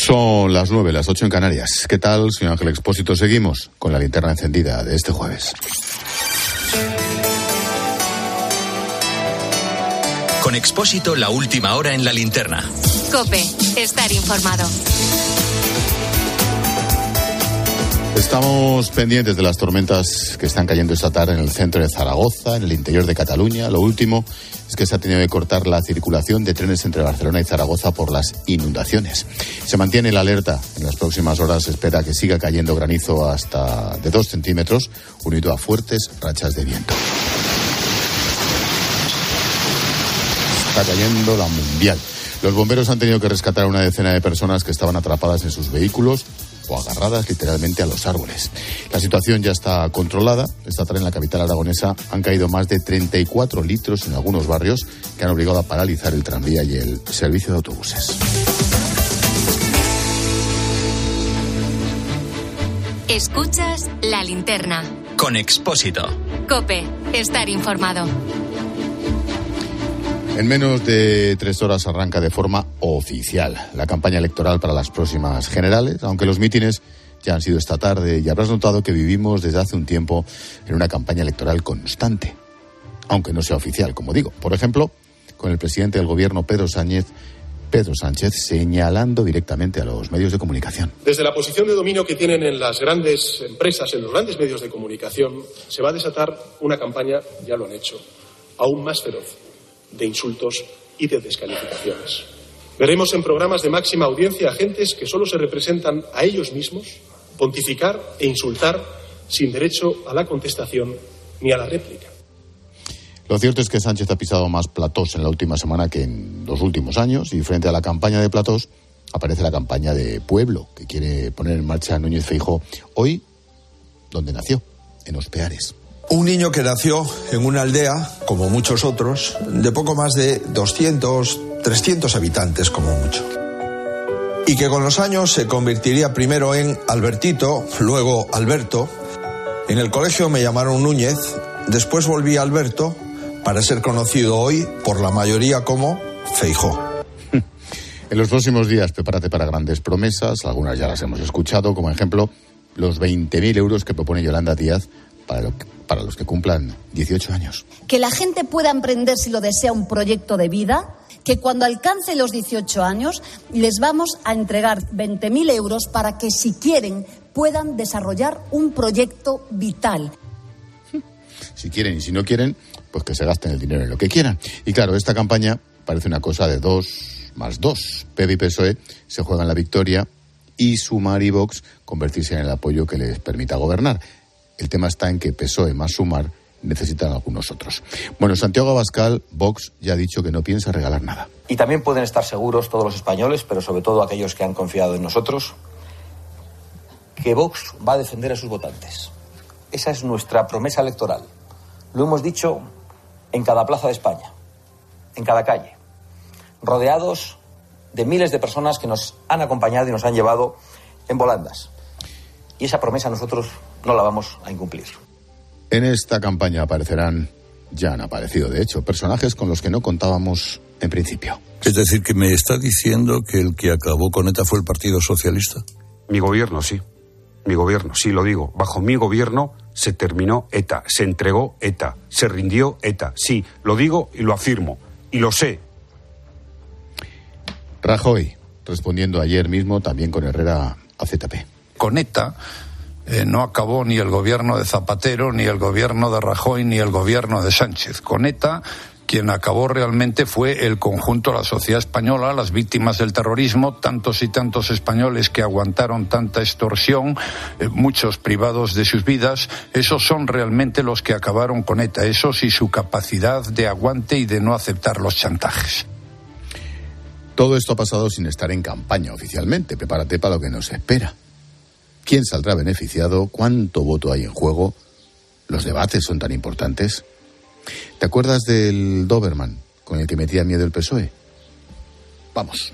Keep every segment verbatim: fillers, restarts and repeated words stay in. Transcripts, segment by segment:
Son las nueve, las ocho en Canarias. ¿Qué tal, señor Ángel Expósito? Seguimos con la linterna encendida de este jueves. Con Expósito, la última hora en la linterna. COPE, estar informado. Estamos pendientes de las tormentas que están cayendo esta tarde en el centro de Zaragoza, en el interior de Cataluña. Lo último es que se ha tenido que cortar la circulación de trenes entre Barcelona y Zaragoza por las inundaciones. Se mantiene la alerta. En las próximas horas se espera que siga cayendo granizo hasta de dos centímetros, unido a fuertes rachas de viento. Está cayendo la mundial. Los bomberos han tenido que rescatar a una decena de personas que estaban atrapadas en sus vehículos o agarradas literalmente a los árboles. La situación ya está controlada. Esta tarde en la capital aragonesa han caído más de treinta y cuatro litros en algunos barrios que han obligado a paralizar el tranvía y el servicio de autobuses. Escuchas la linterna. Con Expósito. COPE, estar informado. En menos de tres horas arranca de forma oficial la campaña electoral para las próximas generales, aunque los mítines ya han sido esta tarde y habrás notado que vivimos desde hace un tiempo en una campaña electoral constante, aunque no sea oficial, como digo. Por ejemplo, con el presidente del gobierno, Pedro Sánchez, Pedro Sánchez, señalando directamente a los medios de comunicación. Desde la posición de dominio que tienen en las grandes empresas, en los grandes medios de comunicación, se va a desatar una campaña, ya lo han hecho, aún más feroz, de insultos y de descalificaciones. Veremos en programas de máxima audiencia a agentes que solo se representan a ellos mismos pontificar e insultar sin derecho a la contestación ni a la réplica. Lo cierto es que Sánchez ha pisado más platós en la última semana que en los últimos años, y frente a la campaña de platós aparece la campaña de pueblo que quiere poner en marcha Núñez Feijóo hoy, donde nació, en Ospeares. Un niño que nació en una aldea, como muchos otros, de poco más de doscientos, trescientos habitantes como mucho. Y que con los años se convertiría primero en Albertito, luego Alberto. En el colegio me llamaron Núñez, después volví a Alberto, para ser conocido hoy por la mayoría como Feijóo. En los próximos días prepárate para grandes promesas, algunas ya las hemos escuchado, como ejemplo los veinte mil euros que propone Yolanda Díaz para lo que para los que cumplan dieciocho años. Que la gente pueda emprender, si lo desea, un proyecto de vida, que cuando alcance los dieciocho años les vamos a entregar veinte mil euros para que, si quieren, puedan desarrollar un proyecto vital. Si quieren y si no quieren, pues que se gasten el dinero en lo que quieran. Y claro, esta campaña parece una cosa de dos más dos. P P y P S O E se juegan la victoria y Sumar y Vox convertirse en el apoyo que les permita gobernar. El tema está en que P S O E más Sumar necesitan algunos otros. Bueno, Santiago Abascal, Vox, ya ha dicho que no piensa regalar nada. Y también pueden estar seguros todos los españoles, pero sobre todo aquellos que han confiado en nosotros, que Vox va a defender a sus votantes. Esa es nuestra promesa electoral. Lo hemos dicho en cada plaza de España, en cada calle, rodeados de miles de personas que nos han acompañado y nos han llevado en volandas. Y esa promesa nosotros no la vamos a incumplir. En esta campaña aparecerán, ya han aparecido de hecho, personajes con los que no contábamos en principio. Es decir, que me está diciendo que el que acabó con ETA fue el Partido Socialista. Mi gobierno, sí. Mi gobierno, sí lo digo. Bajo mi gobierno se terminó ETA, se entregó ETA, se rindió ETA. Sí, lo digo y lo afirmo. Y lo sé. Rajoy, respondiendo ayer mismo también con Herrera a Z P. Con ETA eh, no acabó ni el gobierno de Zapatero, ni el gobierno de Rajoy, ni el gobierno de Sánchez. Con ETA, quien acabó realmente fue el conjunto de la sociedad española, las víctimas del terrorismo, tantos y tantos españoles que aguantaron tanta extorsión, eh, muchos privados de sus vidas. Esos son realmente los que acabaron con ETA, esos y su capacidad de aguante y de no aceptar los chantajes. Todo esto ha pasado sin estar en campaña oficialmente. Prepárate para lo que nos espera. ¿Quién saldrá beneficiado? ¿Cuánto voto hay en juego? ¿Los debates son tan importantes? ¿Te acuerdas del Doberman con el que metía miedo el P S O E? Vamos.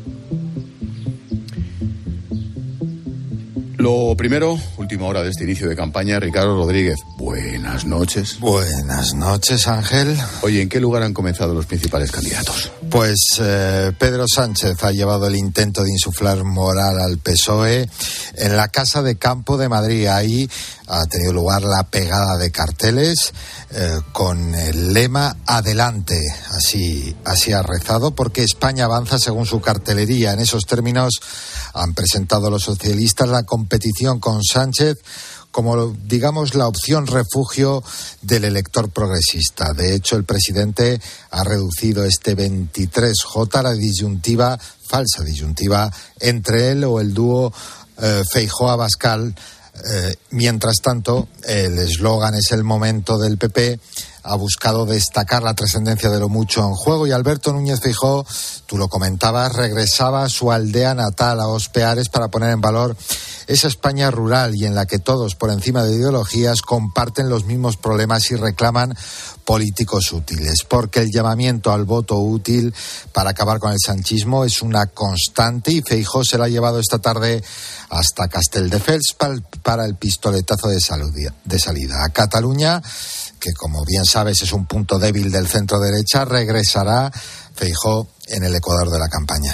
Lo primero, última hora de este inicio de campaña, Ricardo Rodríguez. Buenas noches. Buenas noches, Ángel. Oye, ¿en qué lugar han comenzado los principales candidatos? Pues eh, Pedro Sánchez ha llevado el intento de insuflar moral al P S O E en la Casa de Campo de Madrid. Ahí ha tenido lugar la pegada de carteles eh, con el lema "Adelante". Así, así ha rezado, porque España avanza según su cartelería. En esos términos han presentado los socialistas la competición con Sánchez como, digamos, la opción refugio del elector progresista. De hecho, el presidente ha reducido este veintitrés J a la disyuntiva, falsa disyuntiva, entre él o el dúo eh, Feijóo-Abascal. Eh, mientras tanto, el eslogan "Es el momento" del P P ha buscado destacar la trascendencia de lo mucho en juego, y Alberto Núñez Feijóo, tú lo comentabas, regresaba a su aldea natal, a Os Peares, para poner en valor esa España rural y en la que todos, por encima de ideologías, comparten los mismos problemas y reclaman políticos útiles, porque el llamamiento al voto útil para acabar con el sanchismo es una constante, y Feijóo se la ha llevado esta tarde hasta Castelldefels para el pistoletazo de salida. A Cataluña, que como bien sabes es un punto débil del centro derecha, regresará Feijóo en el ecuador de la campaña.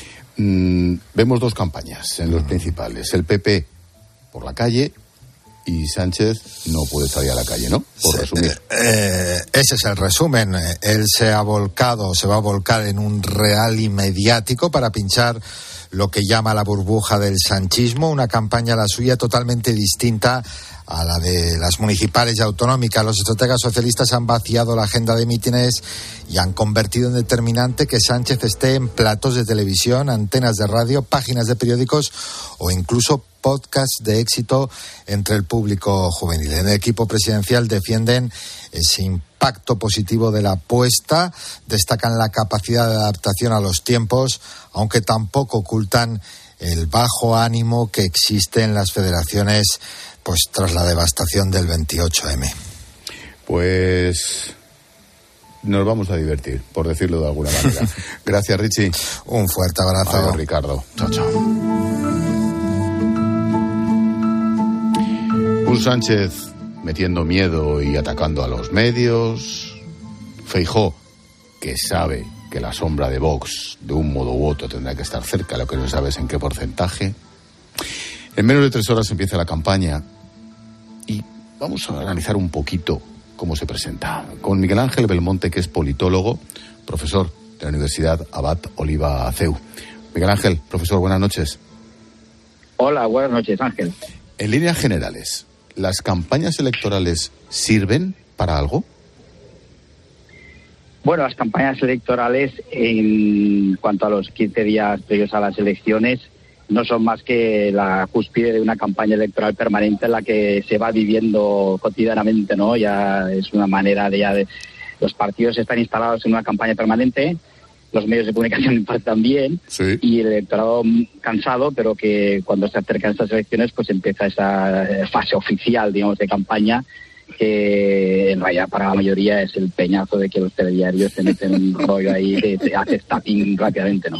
Mm, vemos dos campañas en los principales. El P P por la calle y Sánchez no puede salir a la calle, ¿no? Por Sí, resumir. eh, eh, ese es el resumen. Él se ha volcado, se va a volcar en un rally mediático para pinchar lo que llama la burbuja del sanchismo, una campaña, la suya, totalmente distinta a la de las municipales y autonómicas. Los estrategas socialistas han vaciado la agenda de mítines y han convertido en determinante que Sánchez esté en platos de televisión, antenas de radio, páginas de periódicos o incluso podcasts de éxito entre el público juvenil. En el equipo presidencial defienden ese impacto positivo de la apuesta, destacan la capacidad de adaptación a los tiempos, aunque tampoco ocultan el bajo ánimo que existe en las federaciones pues tras la devastación del veintiocho eme. Pues nos vamos a divertir, por decirlo de alguna manera. Gracias, Richie. Un fuerte abrazo. Adiós, Ricardo. Chao, chao. Un Sánchez metiendo miedo y atacando a los medios. Feijóo, que sabe que la sombra de Vox, de un modo u otro, tendrá que estar cerca, lo que no sabes en qué porcentaje. En menos de tres horas empieza la campaña y vamos a analizar un poquito cómo se presenta. Con Miguel Ángel Belmonte, que es politólogo, profesor de la Universidad Abad Oliba C E U. Miguel Ángel, profesor, buenas noches. Hola, buenas noches, Ángel. En líneas generales, ¿las campañas electorales sirven para algo? Bueno, las campañas electorales, en cuanto a los quince días previos a las elecciones, no son más que la cúspide de una campaña electoral permanente en la que se va viviendo cotidianamente, ¿no? Ya es una manera de ya de... Los partidos están instalados en una campaña permanente, los medios de comunicación también, sí. Y el electorado cansado, pero que cuando se acercan estas elecciones pues empieza esa fase oficial, digamos, de campaña, que en realidad para la mayoría es el peñazo de que los telediarios se meten un rollo ahí de, de hacer tapping rápidamente, ¿no?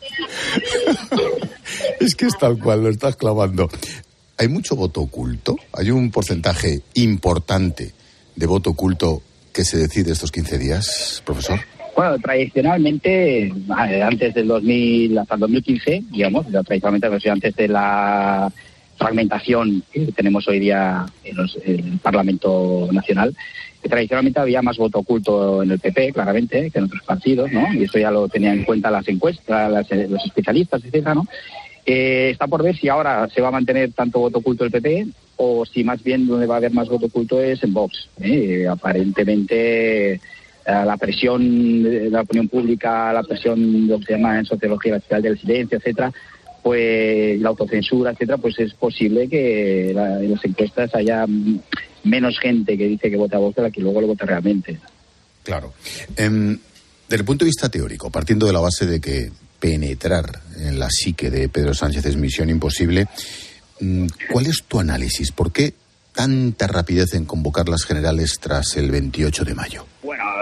Es que es tal cual, lo estás clavando. ¿Hay mucho voto oculto? ¿Hay un porcentaje importante de voto oculto que se decide estos quince días, profesor? Bueno, tradicionalmente, antes del dos mil, hasta el dos mil quince, digamos, tradicionalmente antes de la fragmentación que tenemos hoy día en, los, en el Parlamento Nacional, que tradicionalmente había más voto oculto en el P P, claramente, que en otros partidos, ¿no? Y eso ya lo tenían en cuenta las encuestas, las, los especialistas, etcétera, ¿no? Eh, está por ver si ahora se va a mantener tanto voto oculto el P P o si más bien donde va a haber más voto oculto es en Vox. ¿eh? Aparentemente eh, la presión de la opinión pública, la presión de lo que se llama en sociología la espiral del silencio, etcétera, pues la autocensura, etcétera, pues es posible que la, en las encuestas haya menos gente que dice que vota a Vox de la que luego lo vota realmente. Claro. Um, desde el punto de vista teórico, partiendo de la base de que penetrar en la psique de Pedro Sánchez es misión imposible, ¿cuál es tu análisis? ¿Por qué tanta rapidez en convocar las generales tras el veintiocho de mayo? Bueno,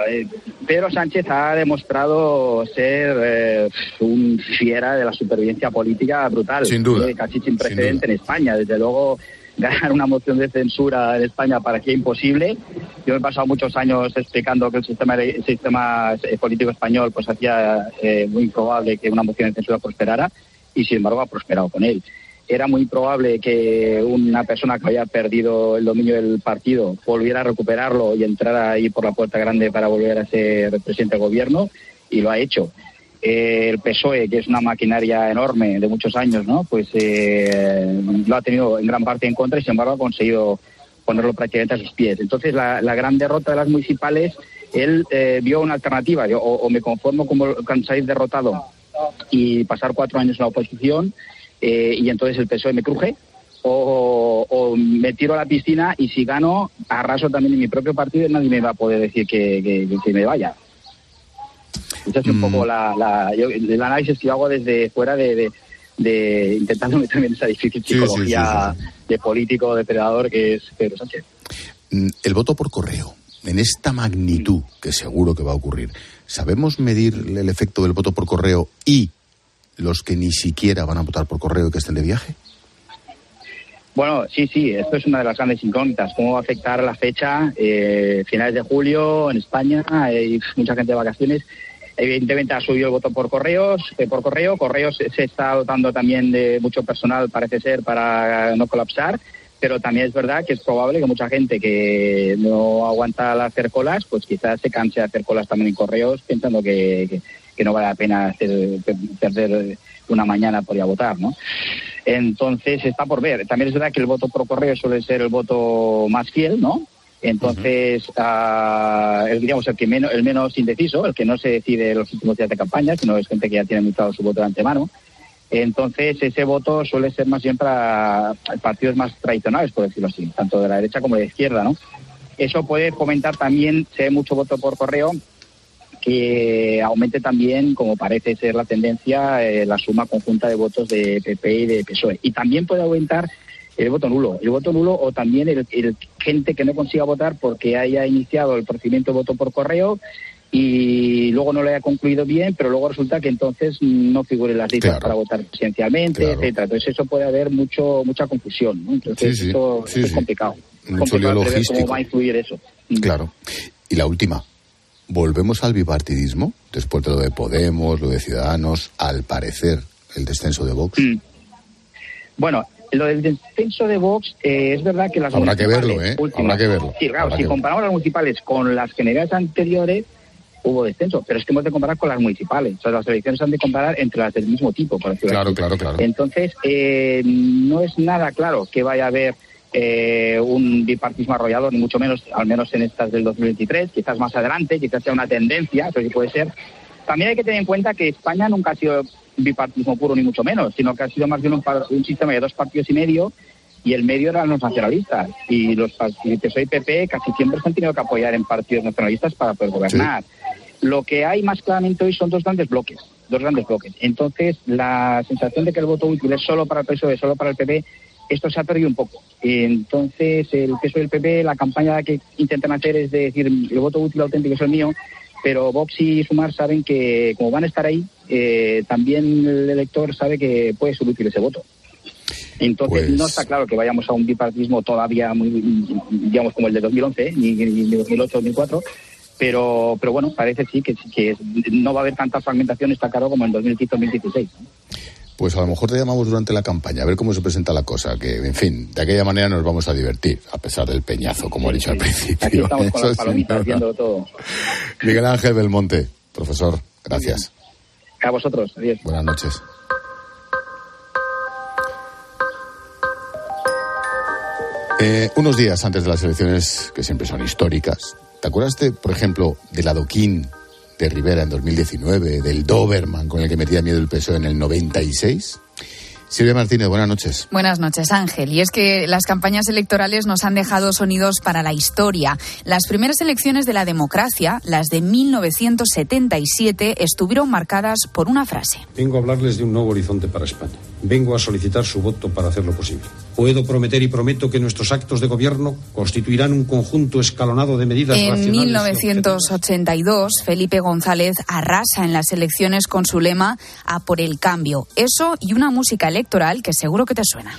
eh, Pedro Sánchez ha demostrado ser eh, un fiera de la supervivencia política brutal. Sin duda. Eh, casi sin precedente en España. Desde luego, ganar una moción de censura en España parecía imposible. Yo he pasado muchos años explicando que el sistema, el sistema político español pues hacía eh, muy improbable que una moción de censura prosperara, y sin embargo ha prosperado con él. Era muy probable que una persona que había perdido el dominio del partido volviera a recuperarlo y entrara ahí por la puerta grande para volver a ser presidente del gobierno, y lo ha hecho. Eh, el P S O E, que es una maquinaria enorme de muchos años, ¿no? Pues eh, lo ha tenido en gran parte en contra y sin embargo ha conseguido ponerlo prácticamente a sus pies. Entonces la, la gran derrota de las municipales, él eh, vio una alternativa. Yo, o, o me conformo como con salir derrotado y pasar cuatro años en la oposición, Eh, y entonces el P S O E me cruje, o, o me tiro a la piscina y si gano, arraso también en mi propio partido y nadie me va a poder decir que, que, que me vaya. Ese es un mm. poco la, la, yo, el análisis que yo hago desde fuera de, de, de intentando meterme en esa difícil psicología sí, sí, sí, sí. de político, de predador que es Pedro Sánchez. El voto por correo, en esta magnitud, que seguro que va a ocurrir, ¿sabemos medir el efecto del voto por correo y los que ni siquiera van a votar por correo y que estén de viaje? Bueno, sí, sí, esto es una de las grandes incógnitas. ¿Cómo va a afectar la fecha? Eh, finales de julio en España, hay mucha gente de vacaciones. Evidentemente ha subido el voto por correos, eh, por correo. Correos se está dotando también de mucho personal, parece ser, para no colapsar. Pero también es verdad que es probable que mucha gente que no aguanta al hacer colas, pues quizás se canse de hacer colas también en correos, pensando que, que, que no vale la pena hacer, perder una mañana por ir a votar, ¿no? Entonces está por ver. También es verdad que el voto por correo suele ser el voto más fiel, ¿no? Entonces, uh-huh. uh, el, digamos, el que menos, el menos indeciso, el que no se decide en los últimos días de campaña, sino es gente que ya tiene mitad su voto de antemano. Entonces, ese voto suele ser más bien para partidos más tradicionales, por decirlo así, tanto de la derecha como de la izquierda, ¿no? Eso puede fomentar también, si hay mucho voto por correo, que aumente también, como parece ser la tendencia, eh, la suma conjunta de votos de P P y de P S O E. Y también puede aumentar el voto nulo. El voto nulo o también el, el gente que no consiga votar porque haya iniciado el procedimiento de voto por correo y luego no lo haya concluido bien, pero luego resulta que entonces no figure en las listas claro. para votar presidencialmente, claro. etcétera. Entonces eso puede haber mucho mucha confusión, ¿no? Entonces sí, sí. esto, sí, esto sí. es complicado. Mucho lío logístico. ¿Cómo va a influir eso? Claro. Y la última. ¿Volvemos al bipartidismo? Después de lo de Podemos, lo de Ciudadanos, al parecer, el descenso de Vox. Mm. Bueno, lo del descenso de Vox, eh, es verdad que las Habrá que verlo, ¿eh? Últimas, Habrá que verlo. Sí, claro, Habrá si que comparamos verlo. las municipales con las generales anteriores, hubo descenso, pero es que hemos de comparar con las municipales. O sea, las elecciones han de comparar entre las del mismo tipo, por decirlo Claro, así. claro, claro. Entonces, eh, no es nada claro que vaya a haber eh, un bipartismo arrollador, ni mucho menos, al menos en estas del dos mil veintitrés, quizás más adelante, quizás sea una tendencia, eso sí puede ser. También hay que tener en cuenta que España nunca ha sido bipartismo puro, ni mucho menos, sino que ha sido más bien un, un sistema de dos partidos y medio, y el medio eran los nacionalistas, y los partidos P S O E y P P casi siempre se han tenido que apoyar en partidos nacionalistas para poder gobernar. Sí. Lo que hay más claramente hoy son dos grandes bloques, dos grandes bloques. Entonces, la sensación de que el voto útil es solo para el P S O E, solo para el P P, esto se ha perdido un poco. Entonces, el P S O E y el P P, la campaña que intentan hacer es de decir, el voto útil auténtico es el mío, pero Vox y Sumar saben que, como van a estar ahí, eh, también el elector sabe que puede ser útil ese voto. Entonces, pues... no está claro que vayamos a un bipartismo todavía muy, digamos, como el de dos mil once, ni, ni dos mil ocho, dos mil cuatro, pero, pero bueno, parece sí que, que no va a haber tanta fragmentación, está claro, como en dos mil quince, dos mil dieciséis, ¿no? Pues a lo mejor te llamamos durante la campaña, a ver cómo se presenta la cosa, que, en fin, de aquella manera nos vamos a divertir, a pesar del peñazo, como he dicho al principio. Aquí estamos con las palomitas viendo todo. Miguel Ángel Belmonte, profesor, gracias. A vosotros, adiós. Buenas noches. Eh, unos días antes de las elecciones, que siempre son históricas, ¿te acuerdas, de, por ejemplo, del adoquín de Rivera en dos mil diecinueve, del Doberman con el que metía miedo el P S O E en el noventa y seis? Silvia Martínez, buenas noches. Buenas noches, Ángel. Y es que las campañas electorales nos han dejado sonidos para la historia. Las primeras elecciones de la democracia, las de mil novecientos setenta y siete, estuvieron marcadas por una frase. Vengo a hablarles de un nuevo horizonte para España. vengo a solicitar su voto para hacerlo posible. Puedo prometer y prometo que nuestros actos de gobierno constituirán un conjunto escalonado de medidas en racionales. En mil novecientos ochenta y dos, Felipe González arrasa en las elecciones con su lema "A por el cambio". Eso y una música electoral que seguro que te suena.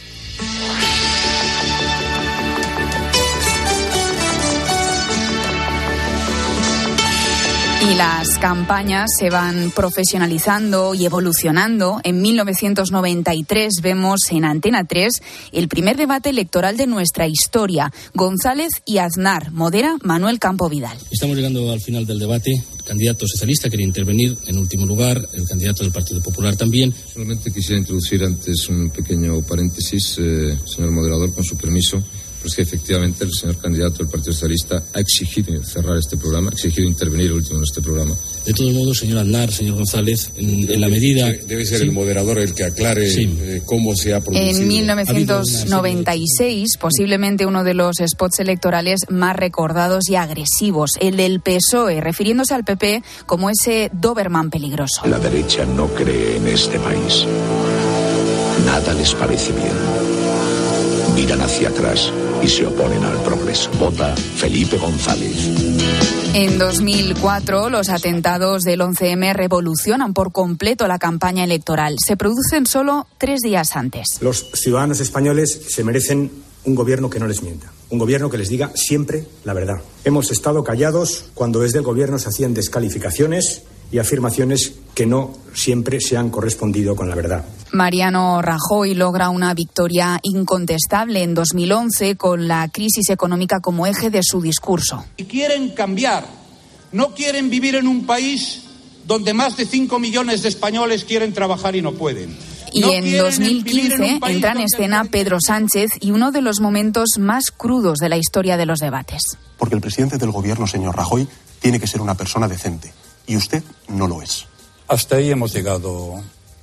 Y las campañas se van profesionalizando y evolucionando. En mil novecientos noventa y tres vemos en Antena tres el primer debate electoral de nuestra historia. González y Aznar, modera Manuel Campo Vidal. Estamos llegando al final del debate. El candidato socialista quería intervenir en último lugar, el candidato del Partido Popular también. Solamente quisiera introducir antes un pequeño paréntesis, eh, señor moderador, con su permiso. Pues que efectivamente el señor candidato del Partido Socialista ha exigido cerrar este programa, ha exigido intervenir el último en este programa. De todos modos, señor Aznar, señor González, en, en la medida... Debe ser sí. el moderador el que aclare sí. eh, cómo se ha producido. En mil novecientos noventa y seis, posiblemente uno de los spots electorales más recordados y agresivos, el del P S O E, refiriéndose al P P como ese Doberman peligroso. La derecha no cree en este país. Nada les parece bien. Miran hacia atrás y se oponen al progreso. Vota Felipe González. En dos mil cuatro, los atentados del once eme revolucionan por completo la campaña electoral. Se producen solo tres días antes. Los ciudadanos españoles se merecen un gobierno que no les mienta. Un gobierno que les diga siempre la verdad. Hemos estado callados cuando desde el gobierno se hacían descalificaciones y afirmaciones que no siempre se han correspondido con la verdad. Mariano Rajoy logra una victoria incontestable en dos mil once con la crisis económica como eje de su discurso. Y quieren cambiar, no quieren vivir en un país donde más de cinco millones de españoles quieren trabajar y no pueden. Y no en dos mil quince en entra en escena Pedro Sánchez y uno de los momentos más crudos de la historia de los debates. Porque el presidente del gobierno, señor Rajoy, tiene que ser una persona decente. Y usted no lo es. Hasta ahí hemos llegado.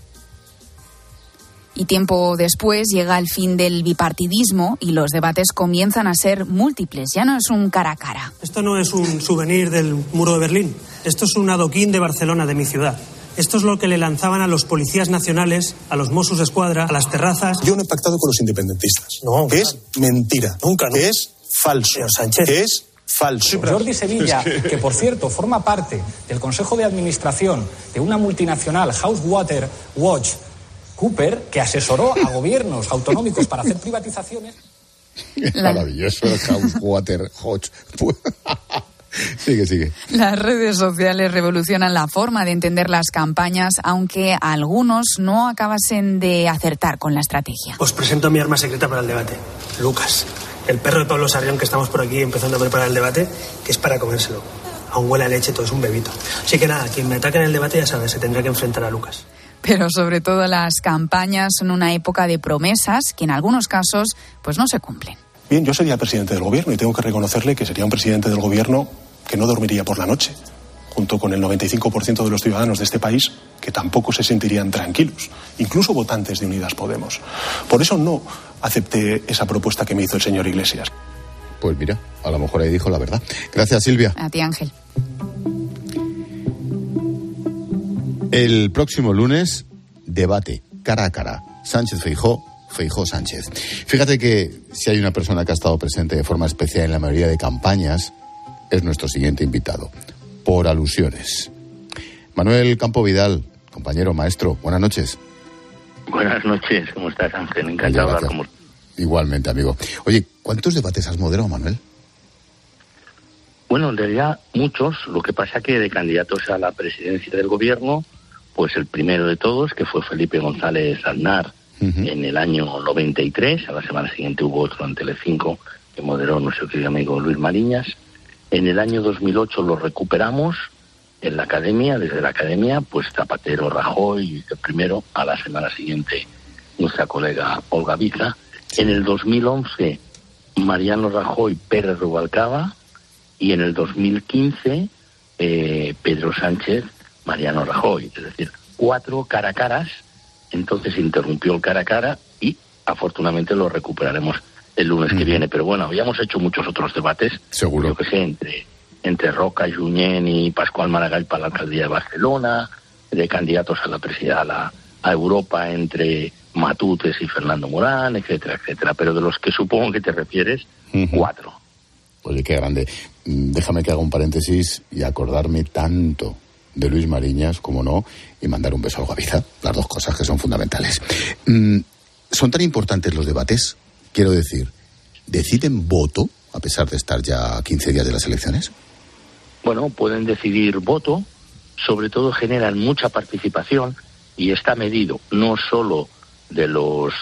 Y tiempo después llega el fin del bipartidismo y los debates comienzan a ser múltiples. Ya no es un cara a cara. Esto no es un souvenir del muro de Berlín. Esto es un adoquín de Barcelona, de mi ciudad. Esto es lo que le lanzaban a los policías nacionales, a los Mossos d'Esquadra, a las terrazas. Yo no he pactado con los independentistas. No, que es mentira. Nunca, no. Que es falso. Señor Sánchez. Que es falso. Jordi Sevilla, es que... que por cierto forma parte del Consejo de Administración de una multinacional, Housewater Watch Cooper, que asesoró a gobiernos autonómicos para hacer privatizaciones. La... Maravilloso el Housewater Watch. Sigue, sigue. Las redes sociales revolucionan la forma de entender las campañas, aunque algunos no acabasen de acertar con la estrategia. Os presento mi arma secreta para el debate, Lucas. El perro de Pablo Sarrión, que estamos por aquí empezando a preparar el debate, que es para comérselo. Aún huele a leche, todo es un bebito. Así que nada, quien me ataque en el debate ya sabe, se tendrá que enfrentar a Lucas. Pero sobre todo las campañas son una época de promesas que en algunos casos pues no se cumplen. Bien, yo sería presidente del gobierno y tengo que reconocerle que sería un presidente del gobierno que no dormiría por la noche, junto con el noventa y cinco por ciento de los ciudadanos de este país que tampoco se sentirían tranquilos, incluso votantes de Unidas Podemos. Por eso no acepté esa propuesta que me hizo el señor Iglesias. Pues mira, a lo mejor ahí dijo la verdad. Gracias, Silvia. A ti, Ángel. El próximo lunes, debate cara a cara. Sánchez-Feijóo, Feijóo-Sánchez. Fíjate que si hay una persona que ha estado presente de forma especial en la mayoría de campañas, es nuestro siguiente invitado, por alusiones. Manuel Campo Vidal, compañero, maestro, buenas noches. Buenas noches, ¿cómo estás, Ángel? Encantado de hablar con vos. Igualmente, amigo. Oye, ¿cuántos debates has moderado, Manuel? Bueno, en realidad muchos. Lo que pasa que de candidatos a la presidencia del gobierno, pues el primero de todos, que fue Felipe González Aznar, uh-huh. en el año noventa y tres. A la semana siguiente hubo otro en Telecinco que moderó nuestro querido amigo Luis Mariñas. En el año dos mil ocho lo recuperamos en la academia, desde la academia, pues Zapatero, Rajoy, el primero, a la semana siguiente nuestra colega Olga Viza. En el dos mil once, Mariano Rajoy, Pérez Rubalcaba, y en el dos mil quince, eh, Pedro Sánchez, Mariano Rajoy, es decir, cuatro cara a caras. Entonces interrumpió el cara a cara y afortunadamente lo recuperaremos el lunes mm. que viene. Pero bueno, habíamos hecho muchos otros debates. Seguro. Yo que sé, entre, entre Roca, Junyent y Pascual Maragall para la alcaldía de Barcelona, de candidatos a la presidencia, a, la, a Europa, entre Matutes y Fernando Morán, etcétera, etcétera. Pero de los que supongo que te refieres, uh-huh. cuatro. Oye, qué grande. Déjame que haga un paréntesis y acordarme tanto de Luis Mariñas, como no, y mandar un beso al Guaviza. Las dos cosas que son fundamentales. Mm, ¿Son tan importantes los debates? Quiero decir, ¿deciden voto a pesar de estar ya a quince días de las elecciones? Bueno, pueden decidir voto, sobre todo generan mucha participación y está medido no solo de los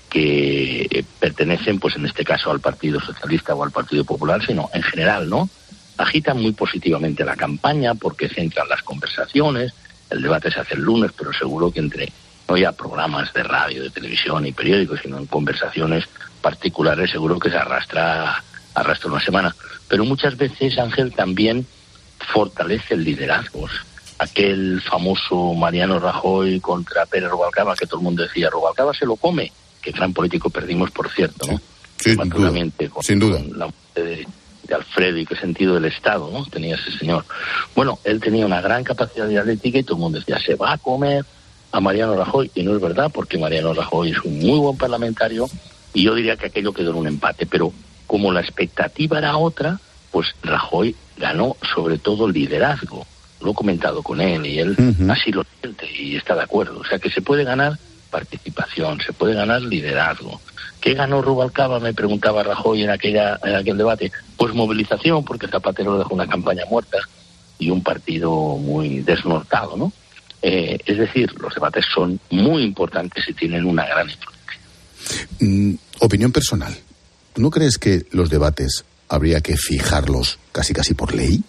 que pertenecen, pues en este caso al Partido Socialista o al Partido Popular, sino en general, ¿no? Agitan muy positivamente la campaña porque centran las conversaciones, el debate se hace el lunes, pero seguro que entre, no ya programas de radio, de televisión y periódicos, sino en conversaciones particulares, seguro que se arrastra, arrastra una semana. Pero muchas veces, Ángel, también fortalece el liderazgo. Aquel famoso Mariano Rajoy contra Pérez Rubalcaba, que todo el mundo decía, Rubalcaba se lo come. Qué gran político perdimos, por cierto, ¿no? Sí, sin duda. Con, sin duda. Con la muerte de, de Alfredo y qué sentido del Estado, ¿no? Tenía ese señor. Bueno, él tenía una gran capacidad dialéctica y todo el mundo decía, se va a comer a Mariano Rajoy. Y no es verdad, porque Mariano Rajoy es un muy buen parlamentario y yo diría que aquello quedó en un empate. Pero como la expectativa era otra, pues Rajoy ganó sobre todo liderazgo. Lo he comentado con él y él uh-huh. así lo siente y está de acuerdo. O sea que se puede ganar participación, se puede ganar liderazgo. ¿Qué ganó Rubalcaba? Me preguntaba Rajoy en aquella en aquel debate. Pues movilización, porque Zapatero dejó una campaña muerta y un partido muy desnortado, ¿no? Eh, es decir, los debates son muy importantes y tienen una gran influencia. Mm, opinión personal. ¿Tú no crees que los debates habría que fijarlos casi casi por ley?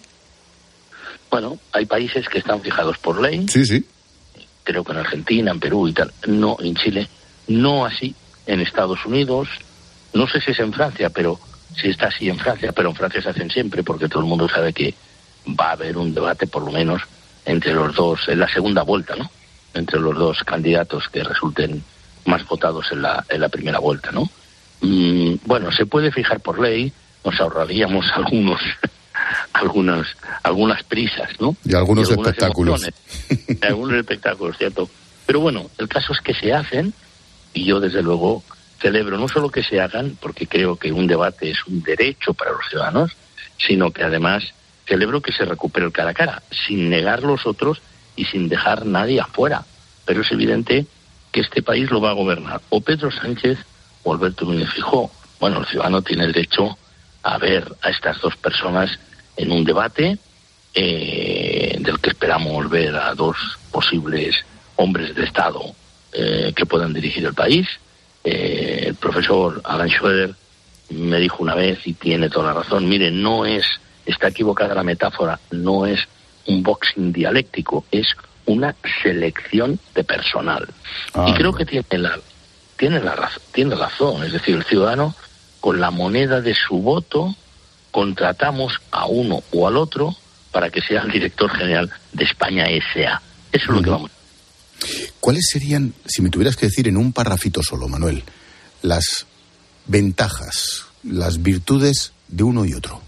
Bueno, hay países que están fijados por ley. Sí, sí. Creo que en Argentina, en Perú y tal, no en Chile, no así en Estados Unidos, no sé si es en Francia, pero si está así en Francia, pero en Francia se hacen siempre porque todo el mundo sabe que va a haber un debate por lo menos entre los dos, en la segunda vuelta, ¿no? Entre los dos candidatos que resulten más votados en la, en la primera vuelta, ¿no? Mm, bueno, se puede fijar por ley, nos ahorraríamos algunos... algunas algunas prisas, ¿no? Y algunos y espectáculos. Y algunos espectáculos, cierto. Pero bueno, el caso es que se hacen y yo desde luego celebro no solo que se hagan, porque creo que un debate es un derecho para los ciudadanos, sino que además celebro que se recupere el cara a cara, sin negar los otros y sin dejar nadie afuera. Pero es evidente que este país lo va a gobernar o Pedro Sánchez o Alberto Núñez Feijóo. Bueno, el ciudadano tiene el derecho a ver a estas dos personas en un debate eh, del que esperamos ver a dos posibles hombres de Estado eh, que puedan dirigir el país. Eh, el profesor Alan Schroeder me dijo una vez, y tiene toda la razón, mire, no es, está equivocada la metáfora, no es un boxing dialéctico, es una selección de personal. Ah, y creo que tiene la, tiene la razón, tiene razón, es decir, el ciudadano con la moneda de su voto contratamos a uno o al otro para que sea el director general de España S A. Eso es uh-huh. lo que vamos. ¿Cuáles serían, si me tuvieras que decir en un parrafito solo, Manuel, las ventajas, las virtudes de uno y otro?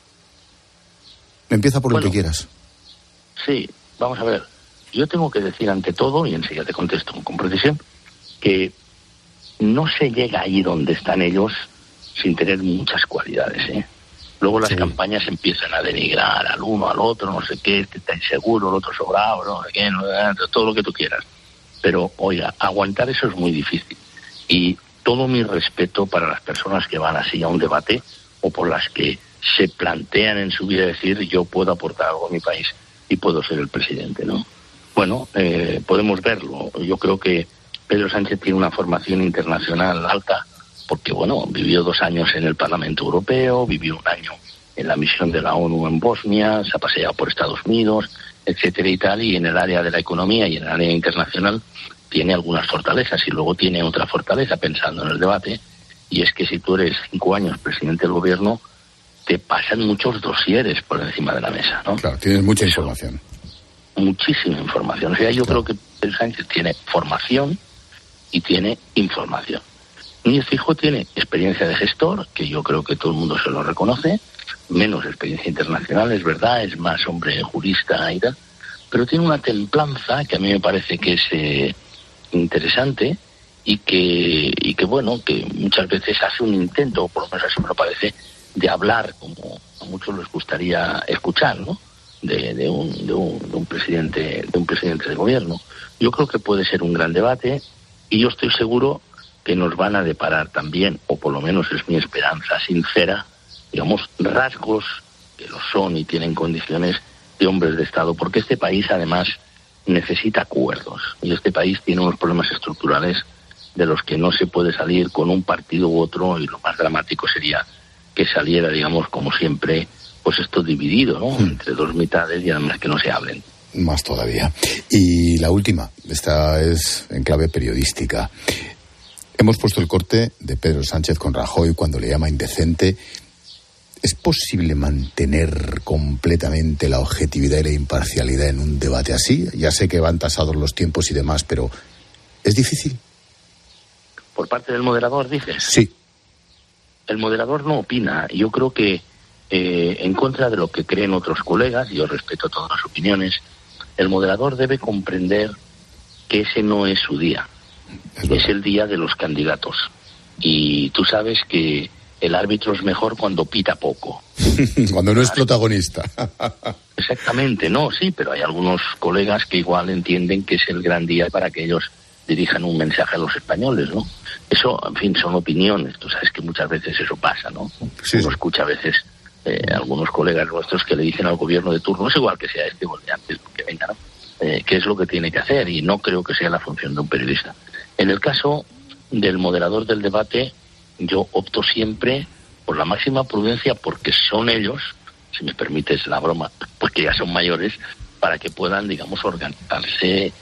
Empieza por bueno, lo que quieras. Sí, vamos a ver. Yo tengo que decir ante todo, y enseguida te contesto con precisión, que no se llega ahí donde están ellos sin tener muchas cualidades, ¿eh? Luego las sí. campañas empiezan a denigrar al uno, al otro, no sé qué, este está inseguro, el otro sobrado, no sé qué, no, todo lo que tú quieras. Pero, oiga, aguantar eso es muy difícil. Y todo mi respeto para las personas que van así a un debate o por las que se plantean en su vida decir yo puedo aportar algo a mi país y puedo ser el presidente, ¿no? Bueno, eh, podemos verlo. Yo creo que Pedro Sánchez tiene una formación internacional alta, porque, bueno, vivió dos años en el Parlamento Europeo, vivió un año en la misión de la ONU en Bosnia, se ha paseado por Estados Unidos, etcétera y tal, y en el área de la economía y en el área internacional tiene algunas fortalezas, y luego tiene otra fortaleza pensando en el debate, y es que si tú eres cinco años presidente del gobierno, te pasan muchos dosieres por encima de la mesa, ¿no? Claro, tienes mucha Eso, información. Muchísima información. O sea, yo claro. creo que Pedro Sánchez tiene formación y tiene información. Núñez Feijóo tiene experiencia de gestor, que yo creo que todo el mundo se lo reconoce, menos experiencia internacional, es verdad, es más hombre jurista y tal, pero tiene una templanza que a mí me parece que es eh, interesante, y que, y que bueno, que muchas veces hace un intento, por lo menos así me lo parece, de hablar como a muchos les gustaría escuchar, ¿no? De, de, un, de, un, de un presidente de un presidente de gobierno. Yo creo que puede ser un gran debate y yo estoy seguro que nos van a deparar también, o por lo menos es mi esperanza sincera, digamos, rasgos que lo son y tienen condiciones de hombres de Estado, porque este país además necesita acuerdos y este país tiene unos problemas estructurales de los que no se puede salir con un partido u otro, y lo más dramático sería que saliera, digamos, como siempre, pues esto dividido, ¿no? Hmm. Entre dos mitades y además que no se hablen. Más todavía. Y la última, esta es en clave periodística. Hemos puesto el corte de Pedro Sánchez con Rajoy cuando le llama indecente. ¿Es posible mantener completamente la objetividad y la imparcialidad en un debate así? Ya sé que van tasados los tiempos y demás, pero ¿es difícil? ¿Por parte del moderador, dices? Sí. El moderador no opina. Yo creo que, eh, en contra de lo que creen otros colegas, y yo respeto todas las opiniones, el moderador debe comprender que ese no es su día. Es, es el día de los candidatos. Y tú sabes que el árbitro es mejor cuando pita poco. Cuando no es protagonista. Exactamente, no, sí, pero hay algunos colegas que igual entienden que es el gran día para que ellos dirijan un mensaje a los españoles, ¿no? Eso, en fin, son opiniones. Tú sabes que muchas veces eso pasa, ¿no? Sí, Uno sí. escucha a veces eh, algunos colegas nuestros que le dicen al gobierno de turno, es igual que sea este o el de antes, que venga, ¿no? Eh, qué es lo que tiene que hacer, y no creo que sea la función de un periodista. En el caso del moderador del debate, yo opto siempre por la máxima prudencia, porque son ellos, si me permites la broma, porque ya son mayores, para que puedan, digamos, organizarse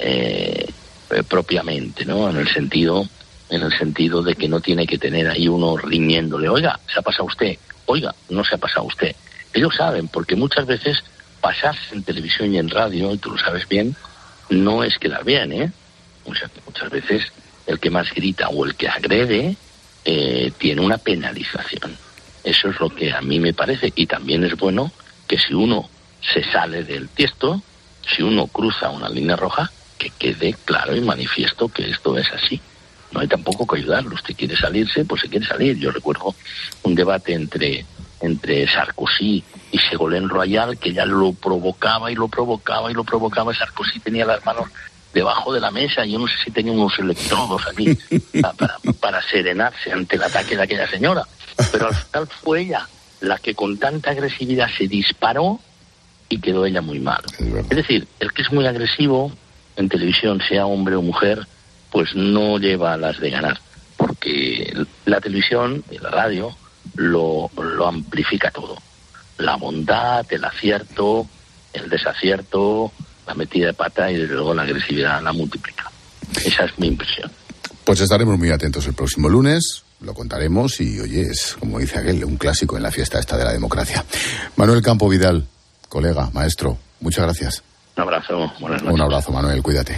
eh, propiamente, ¿no? En el sentido, en el sentido de que no tiene que tener ahí uno riñéndole, oiga, se ha pasado usted, oiga, no se ha pasado usted. Ellos saben, porque muchas veces pasarse en televisión y en radio, y tú lo sabes bien, no es quedar bien, ¿eh? O sea, que muchas veces el que más grita o el que agrede eh, tiene una penalización. Eso es lo que a mí me parece. Y también es bueno que si uno se sale del tiesto, si uno cruza una línea roja, que quede claro y manifiesto que esto es así. No hay tampoco que ayudarlo. Usted quiere salirse, pues se quiere salir. Yo recuerdo un debate entre, entre Sarkozy y Ségolène Royal, que ya lo provocaba y lo provocaba y lo provocaba. Sarkozy tenía las manos debajo de la mesa, yo no sé si tenía unos electrodos allí para, para, para serenarse ante el ataque de aquella señora. Pero al final fue ella la que con tanta agresividad se disparó y quedó ella muy mal. Es decir, el que es muy agresivo en televisión, sea hombre o mujer, pues no lleva las de ganar, porque la televisión y la radio lo, lo amplifica todo. La bondad, el acierto, el desacierto, la metida de pata, y desde luego la agresividad la multiplica. Esa es mi impresión. Pues estaremos muy atentos el próximo lunes, lo contaremos y, oye, es, como dice aquel, un clásico en la fiesta esta de la democracia. Manuel Campo Vidal, colega, maestro, muchas gracias. Un abrazo, buenas noches. Un abrazo, Manuel, cuídate.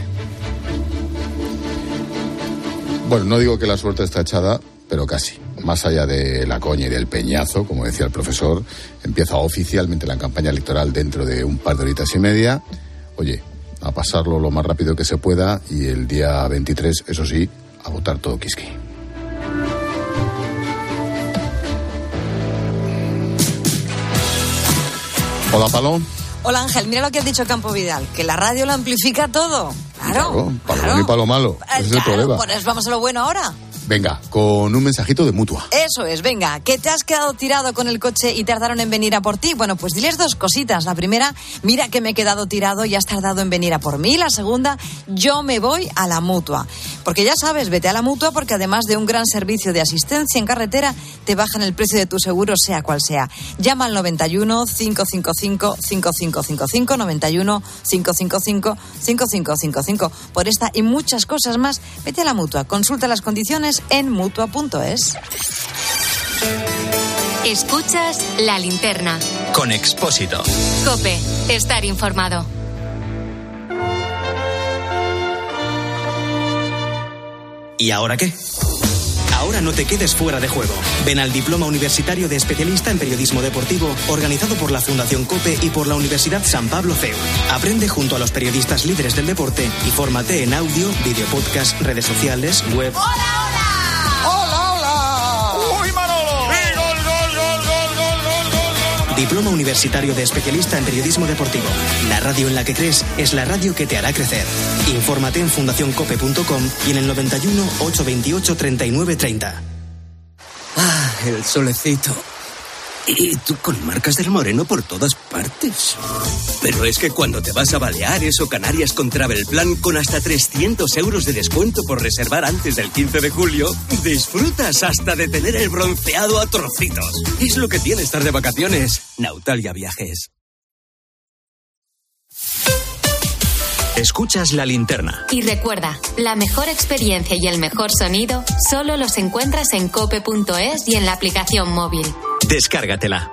Bueno, no digo que la suerte está echada, pero casi. Más allá de la coña y del peñazo, como decía el profesor, empieza oficialmente la campaña electoral dentro de un par de horitas y media. Oye, a pasarlo lo más rápido que se pueda, y el día veintitrés, eso sí, a votar todo quisqui. Hola, Palo. Hola, Ángel, mira lo que has dicho Campo Vidal, que la radio lo amplifica todo. Claro. Claro, para claro. lo bueno y para lo malo. Ese es el problema. Pues vamos a lo bueno ahora. Venga, con un mensajito de Mutua. Eso es, venga, que te has quedado tirado con el coche y tardaron en venir a por ti. Bueno, pues diles dos cositas. La primera, mira que me he quedado tirado y has tardado en venir a por mí. La segunda, yo me voy a la Mutua. Porque ya sabes, vete a la Mutua, porque además de un gran servicio de asistencia en carretera, te bajan el precio de tu seguro, sea cual sea. Llama al noventa y uno, cinco cinco cinco, cinco cinco cinco cinco, noventa y uno, cinco cinco cinco, cinco cinco cinco cinco. Por esta y muchas cosas más, vete a la Mutua. Consulta las condiciones en mutua punto es. Escuchas La Linterna con Expósito. COPE, estar informado. ¿Y ahora qué? Ahora no te quedes fuera de juego. Ven al Diploma Universitario de Especialista en Periodismo Deportivo, organizado por la Fundación COPE y por la Universidad San Pablo C E U. Aprende junto a los periodistas líderes del deporte y fórmate en audio, video podcast, redes sociales, web. ¡Hola, hola! ¡Hola, hola! ¡Uy, Manolo! ¡Sí, gol, gol, gol, gol, gol, gol, gol, gol! Diploma Universitario de Especialista en Periodismo Deportivo. La radio en la que crees es la radio que te hará crecer. Infórmate en fundación cope punto com y en el noventa y uno, ochocientos veintiocho, treinta y nueve treinta. Ah, el solecito. Y tú con marcas del moreno por todas partes. Pero es que cuando te vas a Baleares o Canarias con Travelplan, con hasta trescientos euros de descuento por reservar antes del quince de julio, disfrutas hasta de tener el bronceado a trocitos. Es lo que tiene estar de vacaciones. Nautalia Viajes. Escuchas La Linterna. Y recuerda, la mejor experiencia y el mejor sonido solo los encuentras en cope punto es y en la aplicación móvil. Descárgatela.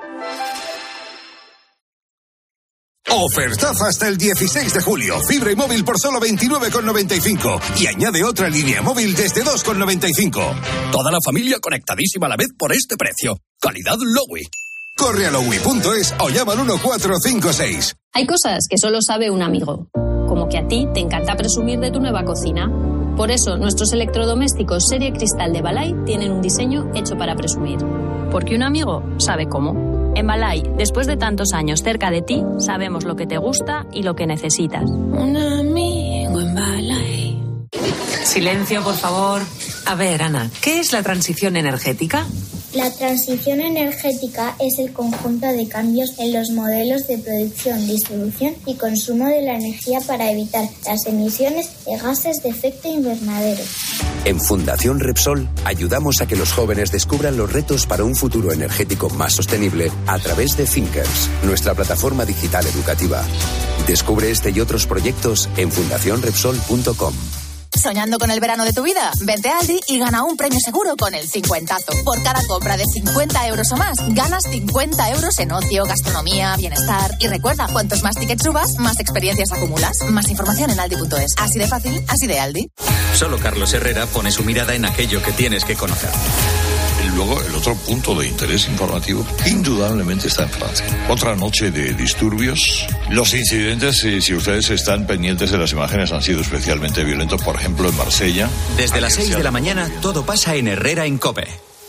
Ofertazo hasta el dieciséis de julio. Fibra y móvil por solo veintinueve con noventa y cinco. Y añade otra línea móvil desde dos con noventa y cinco. Toda la familia conectadísima a la vez por este precio. Calidad Lowy. Corre a lowy punto es o llama al uno cuatro cinco seis. Hay cosas que solo sabe un amigo. Como que a ti te encanta presumir de tu nueva cocina. Por eso, nuestros electrodomésticos serie Cristal de Balay tienen un diseño hecho para presumir. Porque un amigo sabe cómo. En Balay, después de tantos años cerca de ti, sabemos lo que te gusta y lo que necesitas. Un amigo en Balay. Silencio, por favor. A ver, Ana, ¿qué es la transición energética? La transición energética es el conjunto de cambios en los modelos de producción, distribución y consumo de la energía para evitar las emisiones de gases de efecto invernadero. En Fundación Repsol ayudamos a que los jóvenes descubran los retos para un futuro energético más sostenible a través de Thinkers, nuestra plataforma digital educativa. Descubre este y otros proyectos en fundación repsol punto com. ¿Soñando con el verano de tu vida? Vente a Aldi y gana un premio seguro con el cincuentazo. Por cada compra de cincuenta euros o más, ganas cincuenta euros en ocio, gastronomía, bienestar. Y recuerda, cuantos más tickets subas, más experiencias acumulas. Más información en aldi punto es. Así de fácil, así de Aldi. Solo Carlos Herrera pone su mirada en aquello que tienes que conocer. Y luego el otro punto de interés informativo indudablemente está en Francia. Otra noche de disturbios. Los incidentes, si, si ustedes están pendientes de las imágenes, han sido especialmente violentos, por ejemplo en Marsella. Desde las seis de la mañana todo pasa en Herrera en COPE.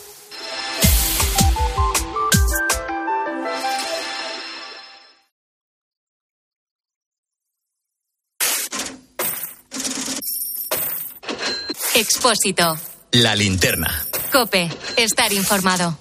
Expósito. La Linterna. COPE. Estar informado.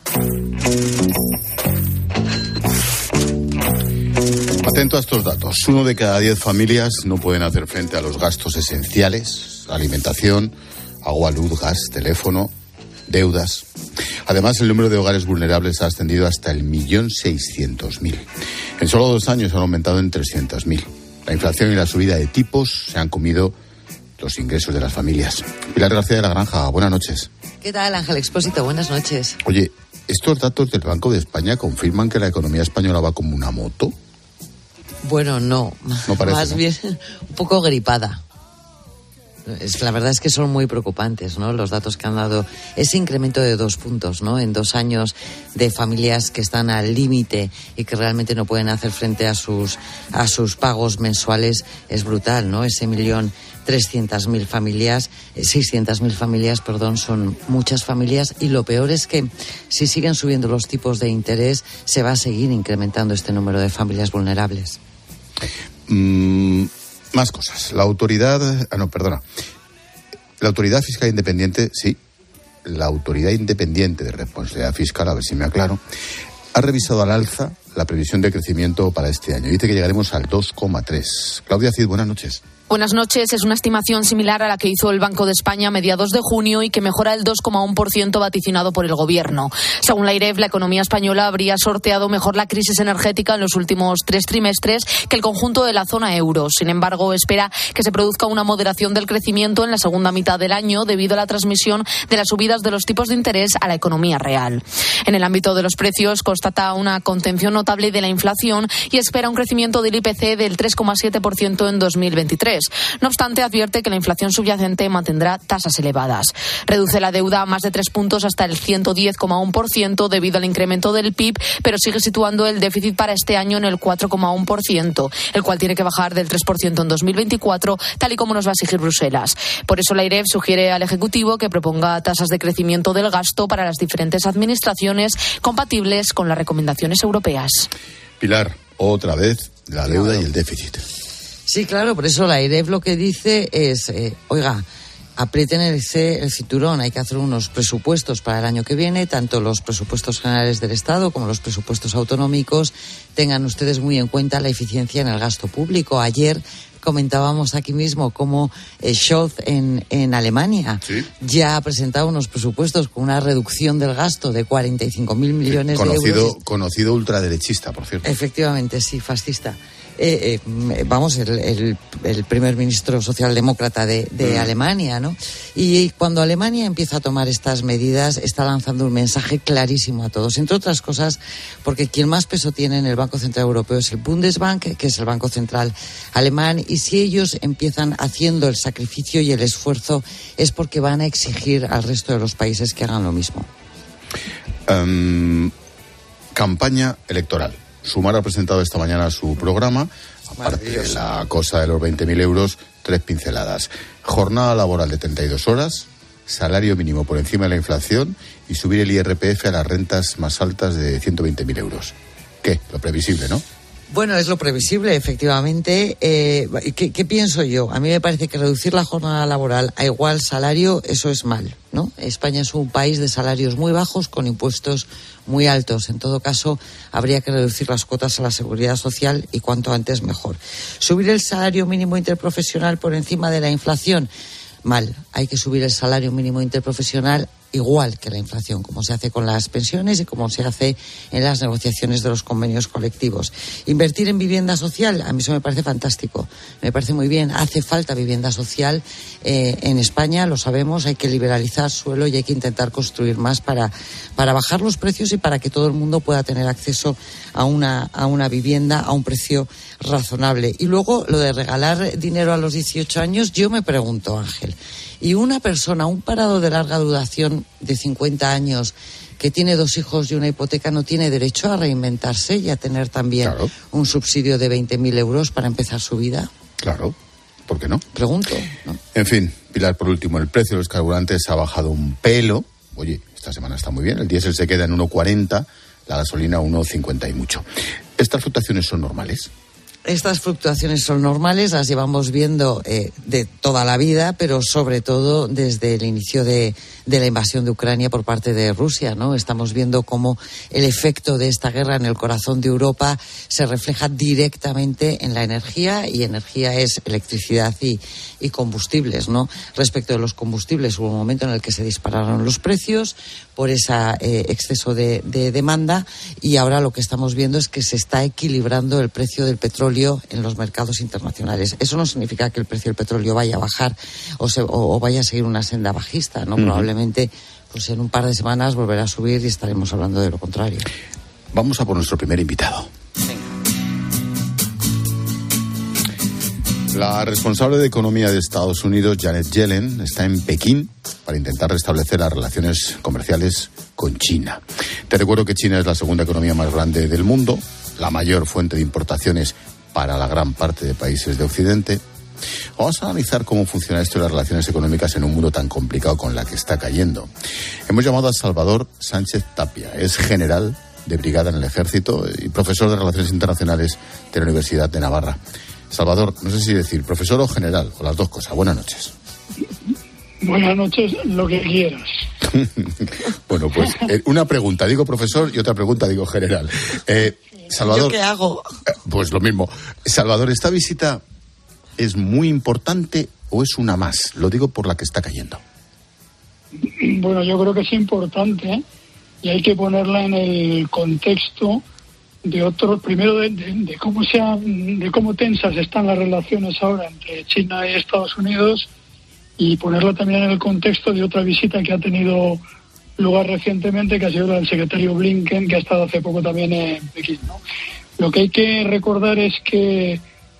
Atento a estos datos. Uno de cada diez familias no pueden hacer frente a los gastos esenciales, alimentación, agua, luz, gas, teléfono, deudas. Además, el número de hogares vulnerables ha ascendido hasta el millón seiscientos mil. En solo dos años han aumentado en trescientos mil. La inflación y la subida de tipos se han comido los ingresos de las familias. Pilar García de la Granja, buenas noches. ¿Qué tal, Ángel Expósito? Buenas noches. Oye, ¿estos datos del Banco de España confirman que la economía española va como una moto? Bueno, no. No parece, Más ¿no? bien un poco gripada. Es, la verdad es que son muy preocupantes, ¿no? Los datos que han dado ese incremento de dos puntos, ¿no? En dos años de familias que están al límite y que realmente no pueden hacer frente a sus a sus pagos mensuales es brutal, ¿no? Ese millón trescientas mil familias, seiscientas mil familias, perdón, son muchas familias y lo peor es que si siguen subiendo los tipos de interés se va a seguir incrementando este número de familias vulnerables. Mm, más cosas. La autoridad... Ah, no, perdona. La Autoridad Fiscal Independiente, sí, la Autoridad Independiente de Responsabilidad Fiscal, a ver si me aclaro, ha revisado al alza la previsión de crecimiento para este año. Dice que llegaremos al dos coma tres. Claudia Cid, buenas noches. Buenas noches. Es una estimación similar a la que hizo el Banco de España a mediados de junio y que mejora el dos coma uno por ciento vaticinado por el Gobierno. Según la I R E F, la economía española habría sorteado mejor la crisis energética en los últimos tres trimestres que el conjunto de la zona euro. Sin embargo, espera que se produzca una moderación del crecimiento en la segunda mitad del año debido a la transmisión de las subidas de los tipos de interés a la economía real. En el ámbito de los precios, constata una contención notable de la inflación y espera un crecimiento del I P C del tres coma siete por ciento en dos mil veintitrés. veintitrés. No obstante, advierte que la inflación subyacente mantendrá tasas elevadas. Reduce la deuda a más de tres puntos hasta el ciento diez coma uno por ciento debido al incremento del P I B, pero sigue situando el déficit para este año en el cuatro coma uno por ciento, el cual tiene que bajar del tres por ciento en dos mil veinticuatro, tal y como nos va a exigir Bruselas. Por eso la I R E F sugiere al Ejecutivo que proponga tasas de crecimiento del gasto para las diferentes administraciones compatibles con las recomendaciones europeas. Pilar, otra vez la deuda claro. y el déficit. Sí, claro, por eso la I R E F lo que dice es, eh, oiga, aprieten el, el cinturón, hay que hacer unos presupuestos para el año que viene, tanto los presupuestos generales del Estado como los presupuestos autonómicos, tengan ustedes muy en cuenta la eficiencia en el gasto público. Ayer comentábamos aquí mismo cómo eh, Scholz en, en Alemania ¿Sí? ya ha presentado unos presupuestos con una reducción del gasto de cuarenta y cinco mil millones sí, conocido, de euros. Conocido ultraderechista, por cierto. Efectivamente, sí, fascista. Eh, eh, vamos, el, el, el primer ministro socialdemócrata de, de mm. Alemania, ¿no? Y cuando Alemania empieza a tomar estas medidas, está lanzando un mensaje clarísimo a todos, entre otras cosas, porque quien más peso tiene en el Banco Central Europeo es el Bundesbank, que es el Banco Central alemán, y si ellos empiezan haciendo el sacrificio y el esfuerzo, es porque van a exigir al resto de los países que hagan lo mismo. Um, campaña electoral. Sumar ha presentado esta mañana su programa, aparte de la cosa de los veinte mil euros, tres pinceladas. Jornada laboral de treinta y dos horas, salario mínimo por encima de la inflación y subir el I R P F a las rentas más altas de ciento veinte mil euros. ¿Qué? Lo previsible, ¿no? Bueno, es lo previsible, efectivamente. Eh, ¿qué, ¿Qué pienso yo? A mí me parece que reducir la jornada laboral a igual salario, eso es mal, ¿no? España es un país de salarios muy bajos con impuestos muy altos. En todo caso, habría que reducir las cuotas a la seguridad social y cuanto antes mejor. Subir el salario mínimo interprofesional por encima de la inflación, mal. Hay que subir el salario mínimo interprofesional igual que la inflación, como se hace con las pensiones y como se hace en las negociaciones de los convenios colectivos. Invertir en vivienda social, a mí eso me parece fantástico, me parece muy bien. Hace falta vivienda social eh, en España, lo sabemos, hay que liberalizar suelo y hay que intentar construir más para, para bajar los precios y para que todo el mundo pueda tener acceso a una, a una vivienda a un precio razonable. Y luego, lo de regalar dinero a los dieciocho años, yo me pregunto, Ángel, y una persona, un parado de larga duración de cincuenta años que tiene dos hijos y una hipoteca, ¿no tiene derecho a reinventarse y a tener también claro. un subsidio de veinte mil euros para empezar su vida? Claro, ¿por qué no? Pregunto, ¿no? En fin, Pilar, por último, el precio de los carburantes ha bajado un pelo. Oye, esta semana está muy bien, el diésel se queda en uno cuarenta, la gasolina uno cincuenta y mucho. ¿Estas fluctuaciones son normales? Estas fluctuaciones son normales, las llevamos viendo eh, de toda la vida, pero sobre todo desde el inicio de, de la invasión de Ucrania por parte de Rusia, ¿no? Estamos viendo cómo el efecto de esta guerra en el corazón de Europa se refleja directamente en la energía, y energía es electricidad y, y combustibles, ¿no? Respecto de los combustibles, hubo un momento en el que se dispararon los precios por ese eh, exceso de, de demanda, y ahora lo que estamos viendo es que se está equilibrando el precio del petróleo en los mercados internacionales. Eso no significa que el precio del petróleo vaya a bajar o, se, o, o vaya a seguir una senda bajista, ¿no? Uh-huh. Probablemente pues en un par de semanas volverá a subir y estaremos hablando de lo contrario. Vamos a por nuestro primer invitado. La responsable de Economía de Estados Unidos, Janet Yellen, está en Pekín para intentar restablecer las relaciones comerciales con China. Te recuerdo que China es la segunda economía más grande del mundo, la mayor fuente de importaciones para la gran parte de países de Occidente. Vamos a analizar cómo funciona esto de las relaciones económicas en un mundo tan complicado con la que está cayendo. Hemos llamado a Salvador Sánchez Tapia, es general de brigada en el Ejército y profesor de Relaciones Internacionales de la Universidad de Navarra. Salvador, no sé si decir profesor o general, o las dos cosas. Buenas noches. Buenas noches, lo que quieras. Bueno, pues eh, una pregunta, digo profesor, y otra pregunta, digo general. Eh, Salvador, ¿yo qué hago? Pues lo mismo. Salvador, ¿esta visita es muy importante o es una más? Lo digo por la que está cayendo. Bueno, yo creo que es importante y hay que ponerla en el contexto de otro, primero de, de, de cómo se han, de cómo tensas están las relaciones ahora entre China y Estados Unidos, y ponerla también en el contexto de otra visita que ha tenido lugar recientemente, que ha sido la del secretario Blinken, que ha estado hace poco también en Pekín, ¿no? Lo que hay que recordar es que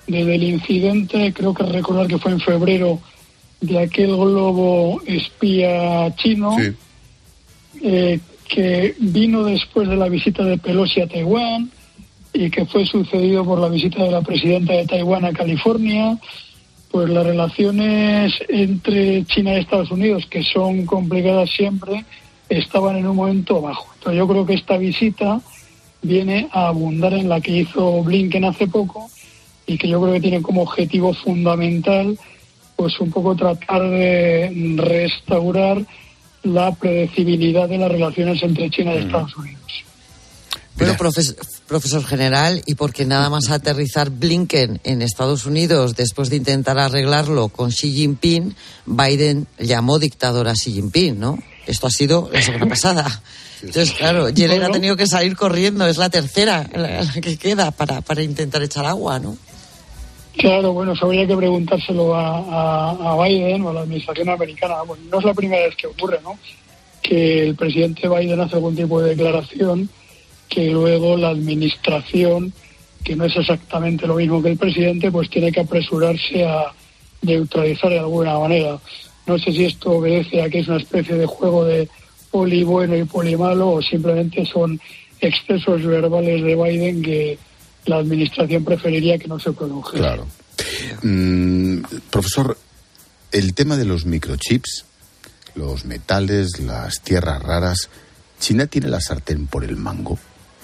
desde el incidente, creo que recordar que fue en febrero, de aquel globo espía chino, sí. eh, que vino después de la visita de Pelosi a Taiwán y que fue sucedido por la visita de la presidenta de Taiwán a California. Pues las relaciones entre China y Estados Unidos, que son complicadas siempre, estaban en un momento bajo. Entonces yo creo que esta visita viene a abundar en la que hizo Blinken hace poco y que yo creo que tiene como objetivo fundamental pues un poco tratar de restaurar la predecibilidad de las relaciones entre China y Estados Unidos. Bueno, profes- profesor general, y porque nada más aterrizar Blinken en Estados Unidos, después de intentar arreglarlo con Xi Jinping, Biden llamó dictador a Xi Jinping, ¿no? Esto ha sido la semana pasada. Entonces, claro, Yellen ha tenido que salir corriendo, es la tercera la, la que queda para, para intentar echar agua, ¿no? Claro, bueno, eso habría que preguntárselo a, a, a Biden o a la administración americana. Bueno, no es la primera vez que ocurre, ¿no? Que el presidente Biden hace algún tipo de declaración que luego la administración, que no es exactamente lo mismo que el presidente, pues tiene que apresurarse a neutralizar de alguna manera. No sé si esto obedece a que es una especie de juego de poli bueno y poli malo, o simplemente son excesos verbales de Biden que la administración preferiría que no se produjera. Claro. Mm, profesor, el tema de los microchips, los metales, las tierras raras, ¿China tiene la sartén por el mango?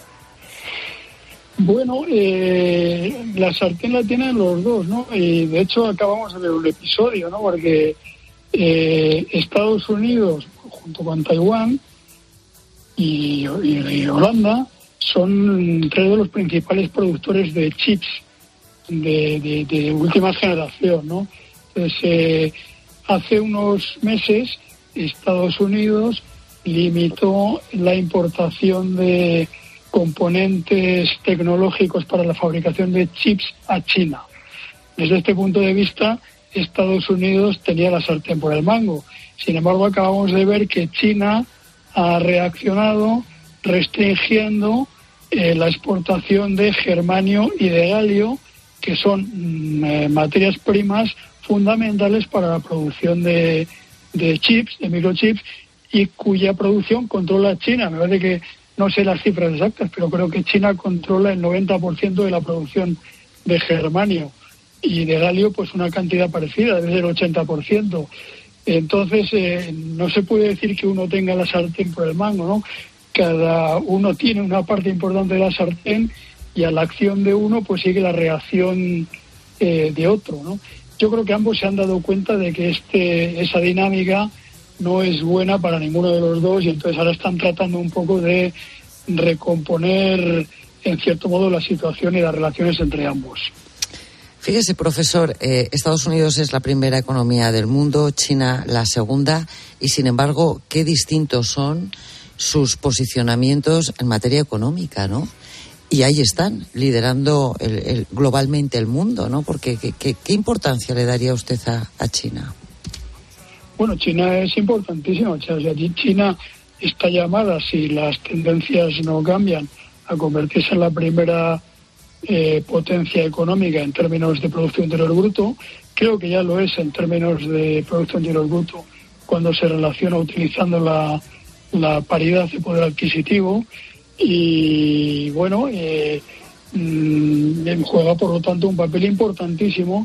Bueno, eh, la sartén la tienen los dos, ¿no? Y de hecho acabamos de ver un episodio, ¿no? Porque eh, Estados Unidos, junto con Taiwán y, y, y Holanda, son tres de los principales productores de chips de, de, de última generación, ¿no? Entonces, eh, hace unos meses Estados Unidos limitó la importación de componentes tecnológicos para la fabricación de chips a China. Desde este punto de vista, Estados Unidos tenía la sartén por el mango. Sin embargo, acabamos de ver que China ha reaccionado restringiendo eh, la exportación de germanio y de galio, que son mm, eh, materias primas fundamentales para la producción de, de chips, de microchips, y cuya producción controla China. Me parece que no sé las cifras exactas, pero creo que China controla el noventa por ciento de la producción de germanio y de galio, pues una cantidad parecida, debe ser el ochenta por ciento. Entonces, eh, no se puede decir que uno tenga la sartén por el mango, ¿no? Cada uno tiene una parte importante de la sartén y a la acción de uno pues sigue la reacción eh, de otro, ¿no? Yo creo que ambos se han dado cuenta de que este esa dinámica no es buena para ninguno de los dos y entonces ahora están tratando un poco de recomponer en cierto modo la situación y las relaciones entre ambos. Fíjese, profesor, eh, Estados Unidos es la primera economía del mundo, China la segunda, y sin embargo, qué distintos son sus posicionamientos en materia económica, ¿no? Y ahí están, liderando el, el, globalmente el mundo, ¿no? Porque ¿qué, qué, qué importancia le daría usted a, a China? Bueno, China es importantísimo. O sea, China está llamada, si las tendencias no cambian, a convertirse en la primera eh, potencia económica en términos de Producto Interior Bruto. Creo que ya lo es en términos de Producto Interior Bruto cuando se relaciona utilizando la, la paridad de poder adquisitivo. Y bueno, eh, mmm, juega por lo tanto un papel importantísimo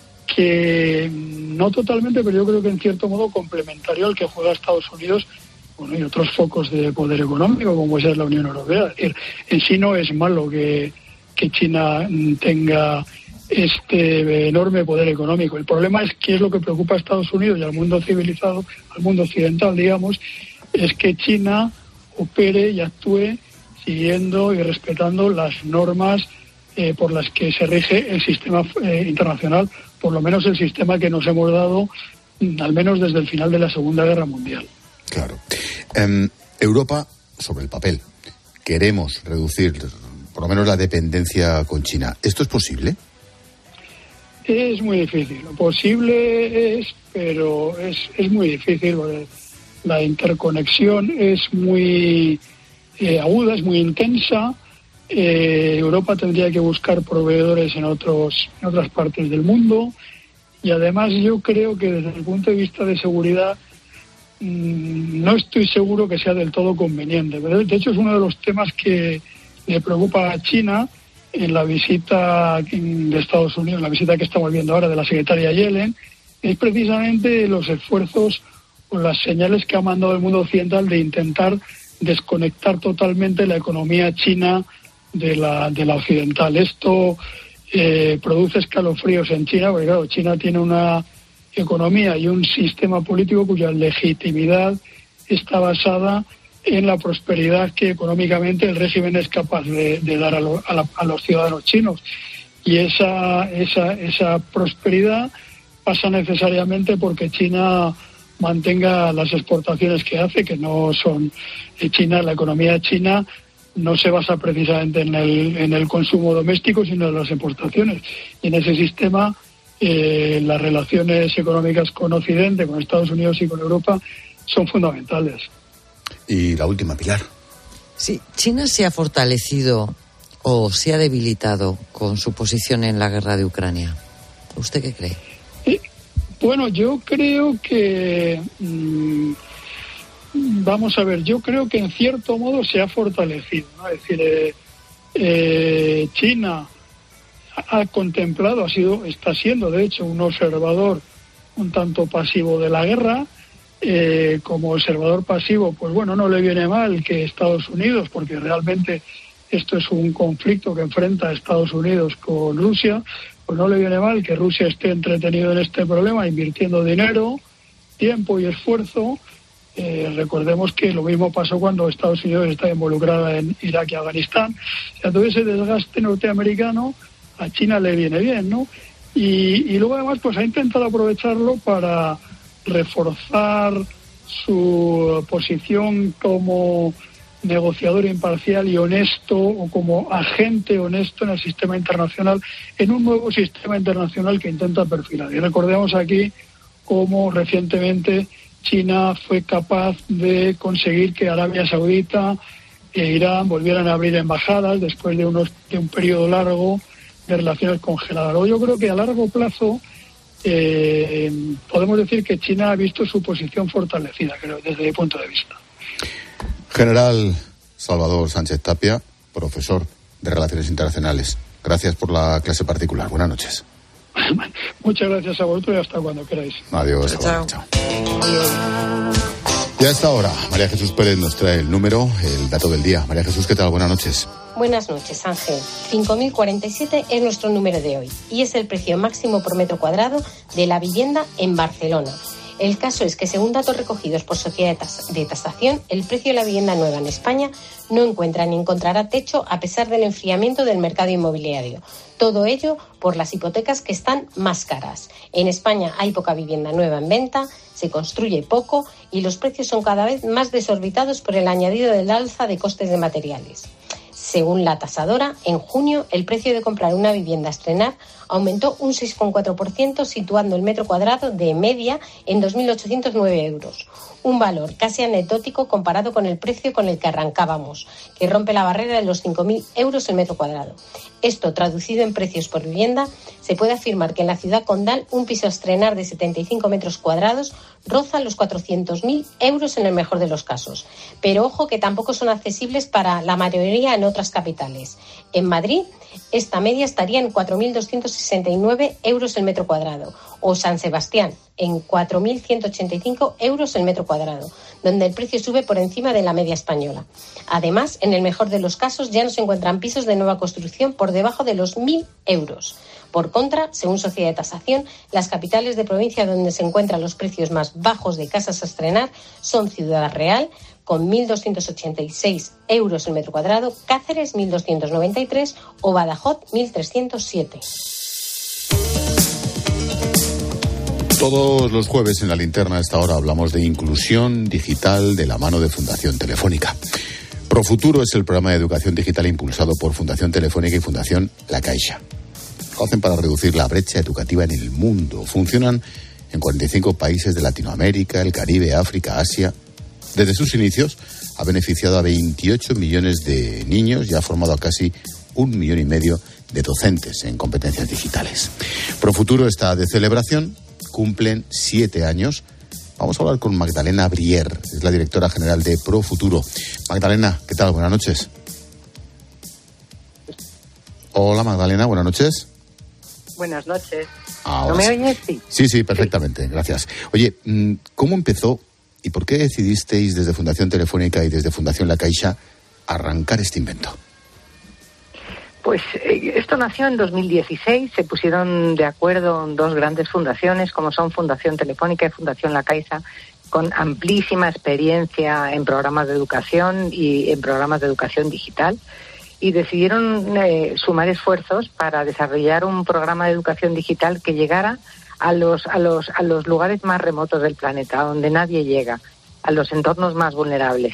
que no totalmente, pero yo creo que en cierto modo complementario al que juega Estados Unidos, bueno, y otros focos de poder económico, como es la Unión Europea. Es decir, en sí no es malo que, que China tenga este enorme poder económico. El problema es que es lo que preocupa a Estados Unidos y al mundo civilizado, al mundo occidental, digamos, es que China opere y actúe siguiendo y respetando las normas eh, por las que se rige el sistema eh, internacional, por lo menos el sistema que nos hemos dado, al menos desde el final de la Segunda Guerra Mundial. Claro. Um, Europa, sobre el papel, queremos reducir por lo menos la dependencia con China. ¿Esto es posible? Es muy difícil. Posible es, pero es, es muy difícil. La interconexión es muy eh, aguda, es muy intensa. eh, Europa tendría que buscar proveedores en otros en otras partes del mundo, y además yo creo que desde el punto de vista de seguridad mmm, no estoy seguro que sea del todo conveniente. Pero de hecho es uno de los temas que le preocupa a China en la visita de Estados Unidos, la visita que estamos viendo ahora de la secretaria Yellen, es precisamente los esfuerzos o las señales que ha mandado el mundo occidental de intentar desconectar totalmente la economía china de la de la occidental. Esto eh, produce escalofríos en China, porque claro, China tiene una economía y un sistema político cuya legitimidad está basada en la prosperidad que económicamente el régimen es capaz de, de dar a, lo, a, la, a los ciudadanos chinos. Y esa, esa, esa prosperidad pasa necesariamente porque China mantenga las exportaciones que hace, que no son China, la economía china no se basa precisamente en el, en el consumo doméstico, sino en las exportaciones. Y en ese sistema eh, las relaciones económicas con Occidente, con Estados Unidos y con Europa son fundamentales. Y la última, Pilar. Sí, China se ha fortalecido o se ha debilitado con su posición en la guerra de Ucrania. ¿Usted qué cree? Eh, bueno, yo creo que... Mmm, vamos a ver, yo creo que en cierto modo se ha fortalecido, ¿no? Es decir, eh, eh, China ha contemplado, ha sido, está siendo de hecho un observador un tanto pasivo de la guerra. Eh, como observador pasivo, pues bueno, no le viene mal que Estados Unidos, porque realmente esto es un conflicto que enfrenta a Estados Unidos con Rusia, pues no le viene mal que Rusia esté entretenido en este problema, invirtiendo dinero, tiempo y esfuerzo. Eh, recordemos que lo mismo pasó cuando Estados Unidos estaba involucrada en Irak y Afganistán. O sea, todo ese desgaste norteamericano a China le viene bien, ¿no? Y, y luego además pues ha intentado aprovecharlo para reforzar su posición como negociador imparcial y honesto, o como agente honesto en el sistema internacional, en un nuevo sistema internacional que intenta perfilar. Y recordemos aquí cómo recientemente China fue capaz de conseguir que Arabia Saudita e Irán volvieran a abrir embajadas después de, unos, de un periodo largo de relaciones congeladas. Yo creo que a largo plazo Eh, podemos decir que China ha visto su posición fortalecida, creo, desde mi punto de vista. General Salvador Sánchez Tapia, profesor de Relaciones Internacionales, gracias por la clase particular. Buenas noches. Muchas gracias a vosotros y hasta cuando queráis. Adiós. Chao. Chao. Y a esta hora, María Jesús Pérez nos trae el número, el dato del día. María Jesús, ¿qué tal? Buenas noches. Buenas noches, Ángel. cinco mil cuarenta y siete es nuestro número de hoy y es el precio máximo por metro cuadrado de la vivienda en Barcelona. El caso es que, según datos recogidos por sociedades de tasación, el precio de la vivienda nueva en España no encuentra ni encontrará techo a pesar del enfriamiento del mercado inmobiliario. Todo ello por las hipotecas que están más caras. En España hay poca vivienda nueva en venta, se construye poco y los precios son cada vez más desorbitados por el añadido del alza de costes de materiales. Según la tasadora, en junio el precio de comprar una vivienda a estrenar aumentó un seis coma cuatro por ciento, situando el metro cuadrado de media en dos mil ochocientos nueve euros. Un valor casi anecdótico comparado con el precio con el que arrancábamos, que rompe la barrera de los cinco mil euros el metro cuadrado. Esto, traducido en precios por vivienda, se puede afirmar que en la ciudad condal un piso a estrenar de setenta y cinco metros cuadrados roza los cuatrocientos mil euros en el mejor de los casos. Pero ojo que tampoco son accesibles para la mayoría en otras capitales. En Madrid, esta media estaría en cuatro mil doscientos sesenta y nueve euros el metro cuadrado, o San Sebastián en cuatro mil ciento ochenta y cinco euros el metro cuadrado, donde el precio sube por encima de la media española. Además, en el mejor de los casos ya no se encuentran pisos de nueva construcción por debajo de los mil euros. Por contra, según Sociedad de Tasación, las capitales de provincia donde se encuentran los precios más bajos de casas a estrenar son Ciudad Real, con mil doscientos ochenta y seis euros el metro cuadrado, Cáceres mil doscientos noventa y tres o Badajoz mil trescientos siete. Todos los jueves en la linterna a esta hora hablamos de inclusión digital de la mano de Fundación Telefónica. Profuturo es el programa de educación digital impulsado por Fundación Telefónica y Fundación La Caixa. Lo hacen para reducir la brecha educativa en el mundo. Funcionan en cuarenta y cinco países de Latinoamérica, el Caribe, África, Asia. Desde sus inicios ha beneficiado a veintiocho millones de niños y ha formado a casi un millón y medio de docentes en competencias digitales. Profuturo está de celebración, cumplen siete años. Vamos a hablar con Magdalena Brier, es la directora general de Profuturo. Magdalena, ¿qué tal? Buenas noches. Hola Magdalena, buenas noches. Buenas noches. Ahora ¿No me sí. oyes? Sí. Sí, sí, perfectamente, sí. Gracias. Oye, ¿cómo empezó y por qué decidisteis desde Fundación Telefónica y desde Fundación La Caixa arrancar este invento? Pues eh, esto nació en dos mil dieciséis, se pusieron de acuerdo dos grandes fundaciones como son Fundación Telefónica y Fundación La Caixa, con amplísima experiencia en programas de educación y en programas de educación digital, y decidieron eh, sumar esfuerzos para desarrollar un programa de educación digital que llegara a los, a los, a los lugares más remotos del planeta, donde nadie llega, a los entornos más vulnerables.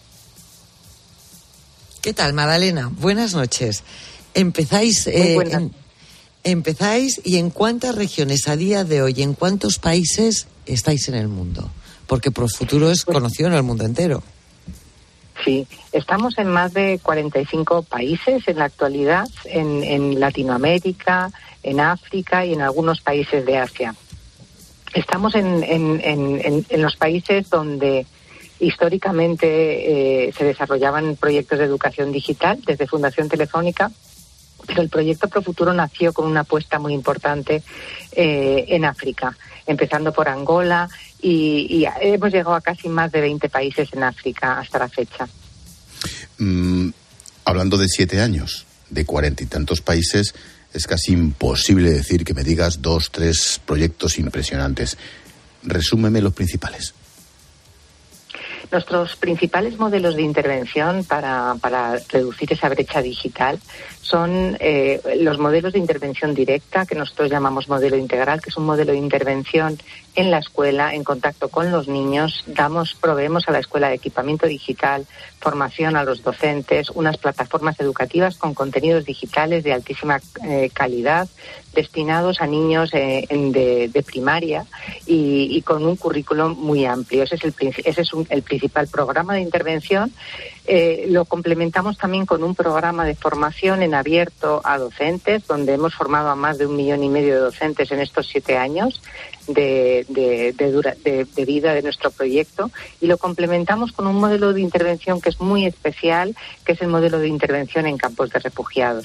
¿Qué tal, Magdalena? Buenas noches. Empezáis, eh, en, empezáis y ¿en cuántas regiones a día de hoy, en cuántos países estáis en el mundo? Porque Profuturo es conocido en el mundo entero. Sí, estamos en más de cuarenta y cinco países en la actualidad, en, en Latinoamérica, en África y en algunos países de Asia. Estamos en, en, en, en los países donde históricamente eh, se desarrollaban proyectos de educación digital desde Fundación Telefónica, pero el proyecto Profuturo nació con una apuesta muy importante eh, en África, empezando por Angola, y, y hemos llegado a casi más de veinte países en África hasta la fecha. Mm, hablando de siete años, de cuarenta y tantos países, es casi imposible decir que me digas dos, tres proyectos impresionantes. Resúmeme los principales. Nuestros principales modelos de intervención para, para reducir esa brecha digital son eh, los modelos de intervención directa, que nosotros llamamos modelo integral, que es un modelo de intervención en la escuela, en contacto con los niños. Damos, proveemos a la escuela de equipamiento digital, formación a los docentes, unas plataformas educativas con contenidos digitales de altísima eh, calidad, destinados a niños eh, en de, de primaria y, y con un currículum muy amplio. Ese es el, ese es un, el principal programa de intervención. Eh, lo complementamos también con un programa de formación en abierto a docentes, donde hemos formado a más de un millón y medio de docentes en estos siete años de, de, de, dura, de, de vida de nuestro proyecto, y lo complementamos con un modelo de intervención que es muy especial, que es el modelo de intervención en campos de refugiados.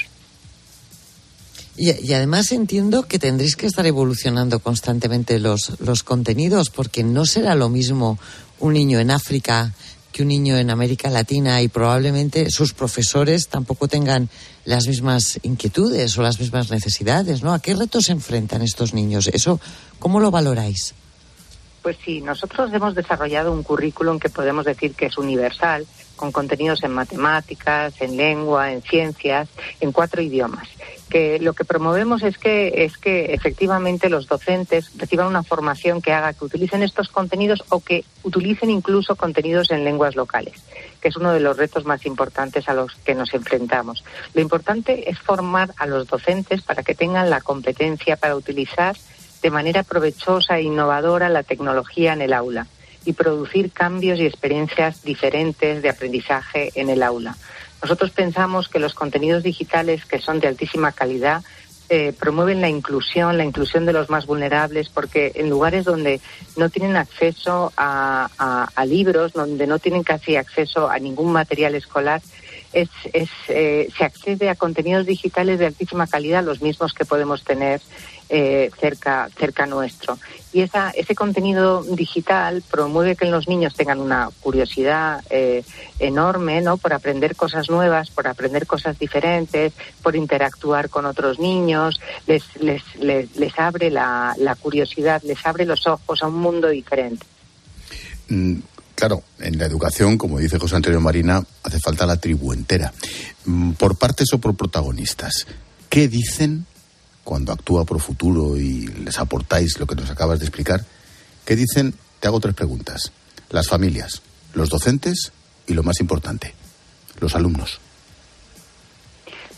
Y, y además entiendo que tendréis que estar evolucionando constantemente los, los contenidos, porque no será lo mismo un niño en África que un niño en América Latina, y probablemente sus profesores tampoco tengan las mismas inquietudes o las mismas necesidades, ¿no? ¿A qué retos se enfrentan estos niños? ¿Eso cómo lo valoráis? Pues sí, nosotros hemos desarrollado un currículum que podemos decir que es universal, con contenidos en matemáticas, en lengua, en ciencias, en cuatro idiomas. Que lo que promovemos es que es que efectivamente los docentes reciban una formación que haga que utilicen estos contenidos o que utilicen incluso contenidos en lenguas locales, que es uno de los retos más importantes a los que nos enfrentamos. Lo importante es formar a los docentes para que tengan la competencia para utilizar de manera provechosa e innovadora la tecnología en el aula y producir cambios y experiencias diferentes de aprendizaje en el aula. Nosotros pensamos que los contenidos digitales, que son de altísima calidad, eh, promueven la inclusión, la inclusión de los más vulnerables, porque en lugares donde no tienen acceso a, a, a libros, donde no tienen casi acceso a ningún material escolar, es, es, eh, se accede a contenidos digitales de altísima calidad, los mismos que podemos tener eh, cerca, cerca nuestro. Y esa, ese contenido digital promueve que los niños tengan una curiosidad eh, enorme, ¿no?, por aprender cosas nuevas, por aprender cosas diferentes, por interactuar con otros niños, les, les, les, les abre la, la curiosidad, les abre los ojos a un mundo diferente. Mm. Claro, en la educación, como dice José Antonio Marina, hace falta la tribu entera. Por partes o por protagonistas, ¿qué dicen cuando actúa Profuturo y les aportáis lo que nos acabas de explicar? ¿Qué dicen? Te hago tres preguntas. Las familias, los docentes y, lo más importante, los alumnos.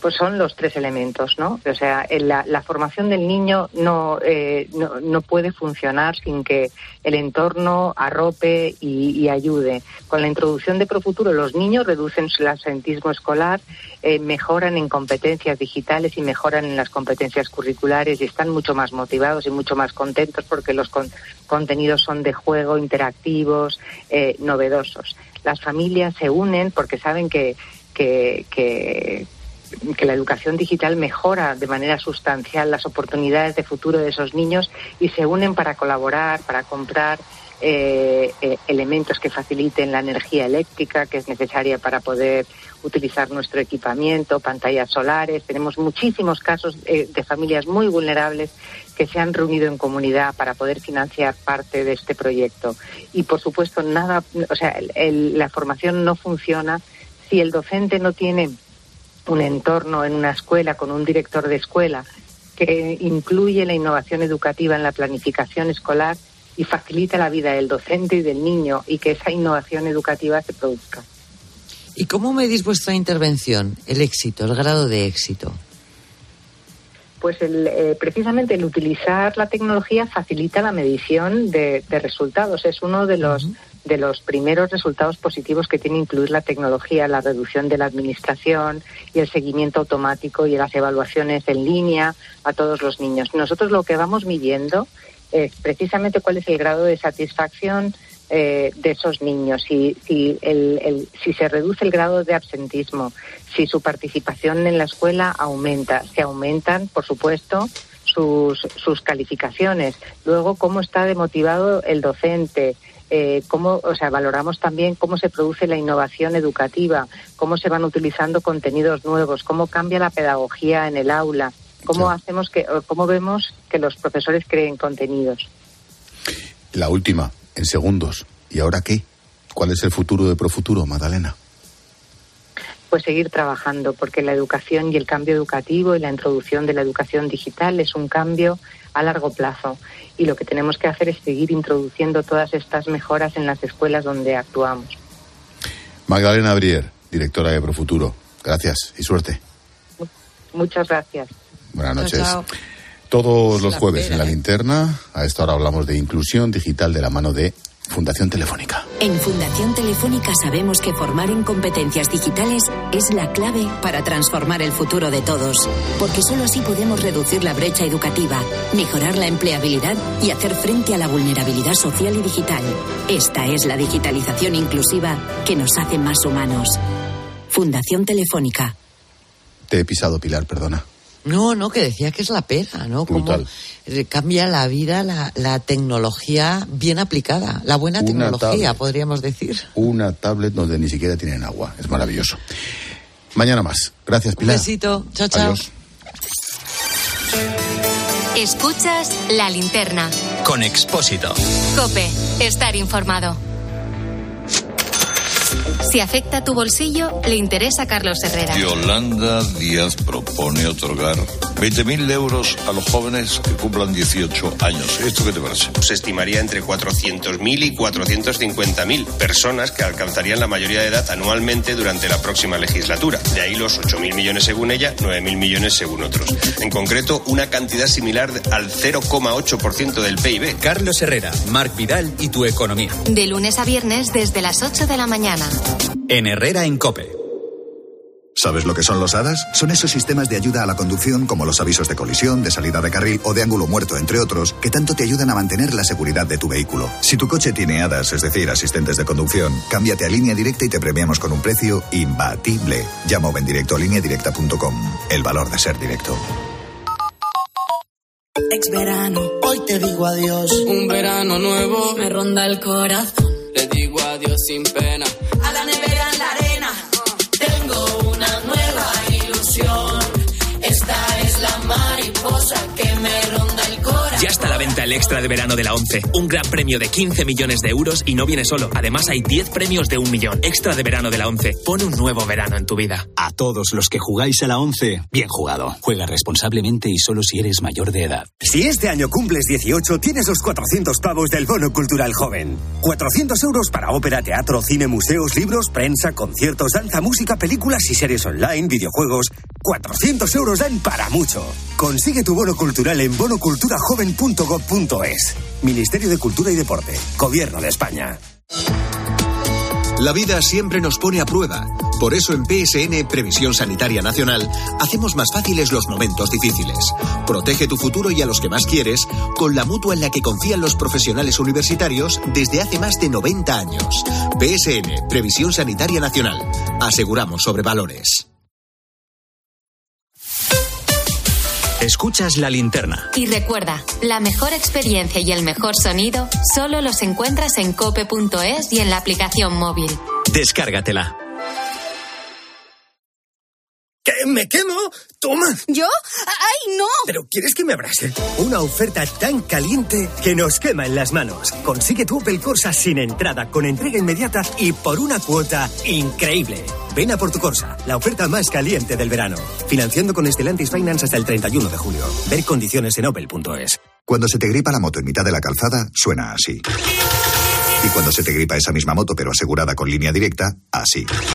pues son los tres elementos, ¿no? O sea, la, la formación del niño no, eh, no no puede funcionar sin que el entorno arrope y, y ayude. Con la introducción de Profuturo, los niños reducen su absentismo escolar, eh, mejoran en competencias digitales y mejoran en las competencias curriculares y están mucho más motivados y mucho más contentos porque los con, contenidos son de juego, interactivos, eh, novedosos. Las familias se unen porque saben que que, que que la educación digital mejora de manera sustancial las oportunidades de futuro de esos niños y se unen para colaborar, para comprar eh, eh, elementos que faciliten la energía eléctrica que es necesaria para poder utilizar nuestro equipamiento, pantallas solares. Tenemos muchísimos casos eh, de familias muy vulnerables que se han reunido en comunidad para poder financiar parte de este proyecto. Y, por supuesto, nada, o sea, el, el, la formación no funciona si el docente no tiene un entorno en una escuela con un director de escuela que incluye la innovación educativa en la planificación escolar y facilita la vida del docente y del niño y que esa innovación educativa se produzca. ¿Y cómo medís vuestra intervención, el éxito, el grado de éxito? Pues el, eh, precisamente el utilizar la tecnología facilita la medición de, de resultados. Es uno de los uh-huh. de los primeros resultados positivos que tiene incluir la tecnología, la reducción de la administración y el seguimiento automático y las evaluaciones en línea a todos los niños. Nosotros lo que vamos midiendo es precisamente cuál es el grado de satisfacción eh, de esos niños, si, si, el, el, si se reduce el grado de absentismo, si su participación en la escuela aumenta, si aumentan, por supuesto, sus, sus calificaciones, luego cómo está demotivado el docente, Eh, cómo, o sea, valoramos también cómo se produce la innovación educativa, cómo se van utilizando contenidos nuevos, cómo cambia la pedagogía en el aula, cómo sí. hacemos que, cómo vemos que los profesores creen contenidos. La última, en segundos. ¿Y ahora qué? ¿Cuál es el futuro de Profuturo, Magdalena? Pues seguir trabajando, porque la educación y el cambio educativo y la introducción de la educación digital es un cambio a largo plazo. Y lo que tenemos que hacer es seguir introduciendo todas estas mejoras en las escuelas donde actuamos. Magdalena Brier, directora de Profuturo. Gracias y suerte. Muchas gracias. Buenas noches. Chao, chao. Todos los jueves en La Linterna, a esta hora hablamos de inclusión digital de la mano de Fundación Telefónica. En Fundación Telefónica sabemos que formar en competencias digitales es la clave para transformar el futuro de todos, porque solo así podemos reducir la brecha educativa, mejorar la empleabilidad y hacer frente a la vulnerabilidad social y digital. Esta es la digitalización inclusiva que nos hace más humanos. Fundación Telefónica. Te he pisado, Pilar, perdona. No, no, que decía que es la pera, ¿no? Brutal. Cómo cambia la vida la, la tecnología bien aplicada, la buena Una tecnología, tablet. Podríamos decir. Una tablet donde ni siquiera tienen agua, es maravilloso. Mañana más. Gracias, Pilar. Un besito, chao, chao. Adiós. Escuchas La Linterna. Con Expósito. COPE, estar informado. Si afecta tu bolsillo, le interesa a Carlos Herrera. Yolanda Díaz propone otorgar veinte mil euros a los jóvenes que cumplan dieciocho años. ¿Esto qué te parece? Se estimaría entre cuatrocientos mil y cuatrocientos cincuenta mil personas que alcanzarían la mayoría de edad anualmente durante la próxima legislatura. De ahí los ocho mil millones según ella, nueve mil millones según otros. En concreto, una cantidad similar al cero coma ocho por ciento del P I B. Carlos Herrera, Marc Vidal y tu economía. De lunes a viernes desde las ocho de la mañana. En Herrera en COPE. ¿Sabes lo que son los A D A S? Son esos sistemas de ayuda a la conducción como los avisos de colisión, de salida de carril o de ángulo muerto, entre otros, que tanto te ayudan a mantener la seguridad de tu vehículo. Si tu coche tiene A D A S, es decir, asistentes de conducción, cámbiate a Línea Directa y te premiamos con un precio imbatible. Llama o ven directo a línea directa punto com. El valor de ser directo. Ex verano, hoy te digo adiós. Un verano nuevo me ronda el corazón. Le digo adiós sin pena. A la nevera en la arena, tengo una nueva ilusión. Esta es la mariposa que me ronda el corazón. Ya está a la venta el extra de verano de la ONCE. Un gran premio de quince millones de euros y no viene solo. Además hay diez premios de un millón. Extra de verano de la ONCE. Pone un nuevo verano en tu vida. A todos los que jugáis a la ONCE, bien jugado. Juega responsablemente y solo si eres mayor de edad. Si este año cumples dieciocho, tienes los cuatrocientos pavos del Bono Cultural Joven. cuatrocientos euros para ópera, teatro, cine, museos, libros, prensa, conciertos, danza, música, películas y series online, videojuegos. cuatrocientos euros dan para mucho. Consigue tu bono cultural en bono cultura joven punto gob punto es. Ministerio de Cultura y Deporte. Gobierno de España. La vida siempre nos pone a prueba. Por eso en P S N, Previsión Sanitaria Nacional, hacemos más fáciles los momentos difíciles. Protege tu futuro y a los que más quieres con la mutua en la que confían los profesionales universitarios desde hace más de noventa años. P S N, Previsión Sanitaria Nacional. Aseguramos sobre valores. Escuchas La Linterna. Y recuerda, la mejor experiencia y el mejor sonido solo los encuentras en cope punto es y en la aplicación móvil. Descárgatela. ¿Qué? ¿Me quemo? ¡Toma! ¿Yo? ¡Ay, no! ¿Pero quieres que me abrase? Una oferta tan caliente que nos quema en las manos. Consigue tu Opel Corsa sin entrada, con entrega inmediata y por una cuota increíble. Ven a por tu Corsa, la oferta más caliente del verano. Financiando con Stellantis Finance hasta el treinta y uno de julio. Ver condiciones en opel punto es. Cuando se te gripa la moto en mitad de la calzada, suena así. Y cuando se te gripa esa misma moto pero asegurada con Línea Directa, así.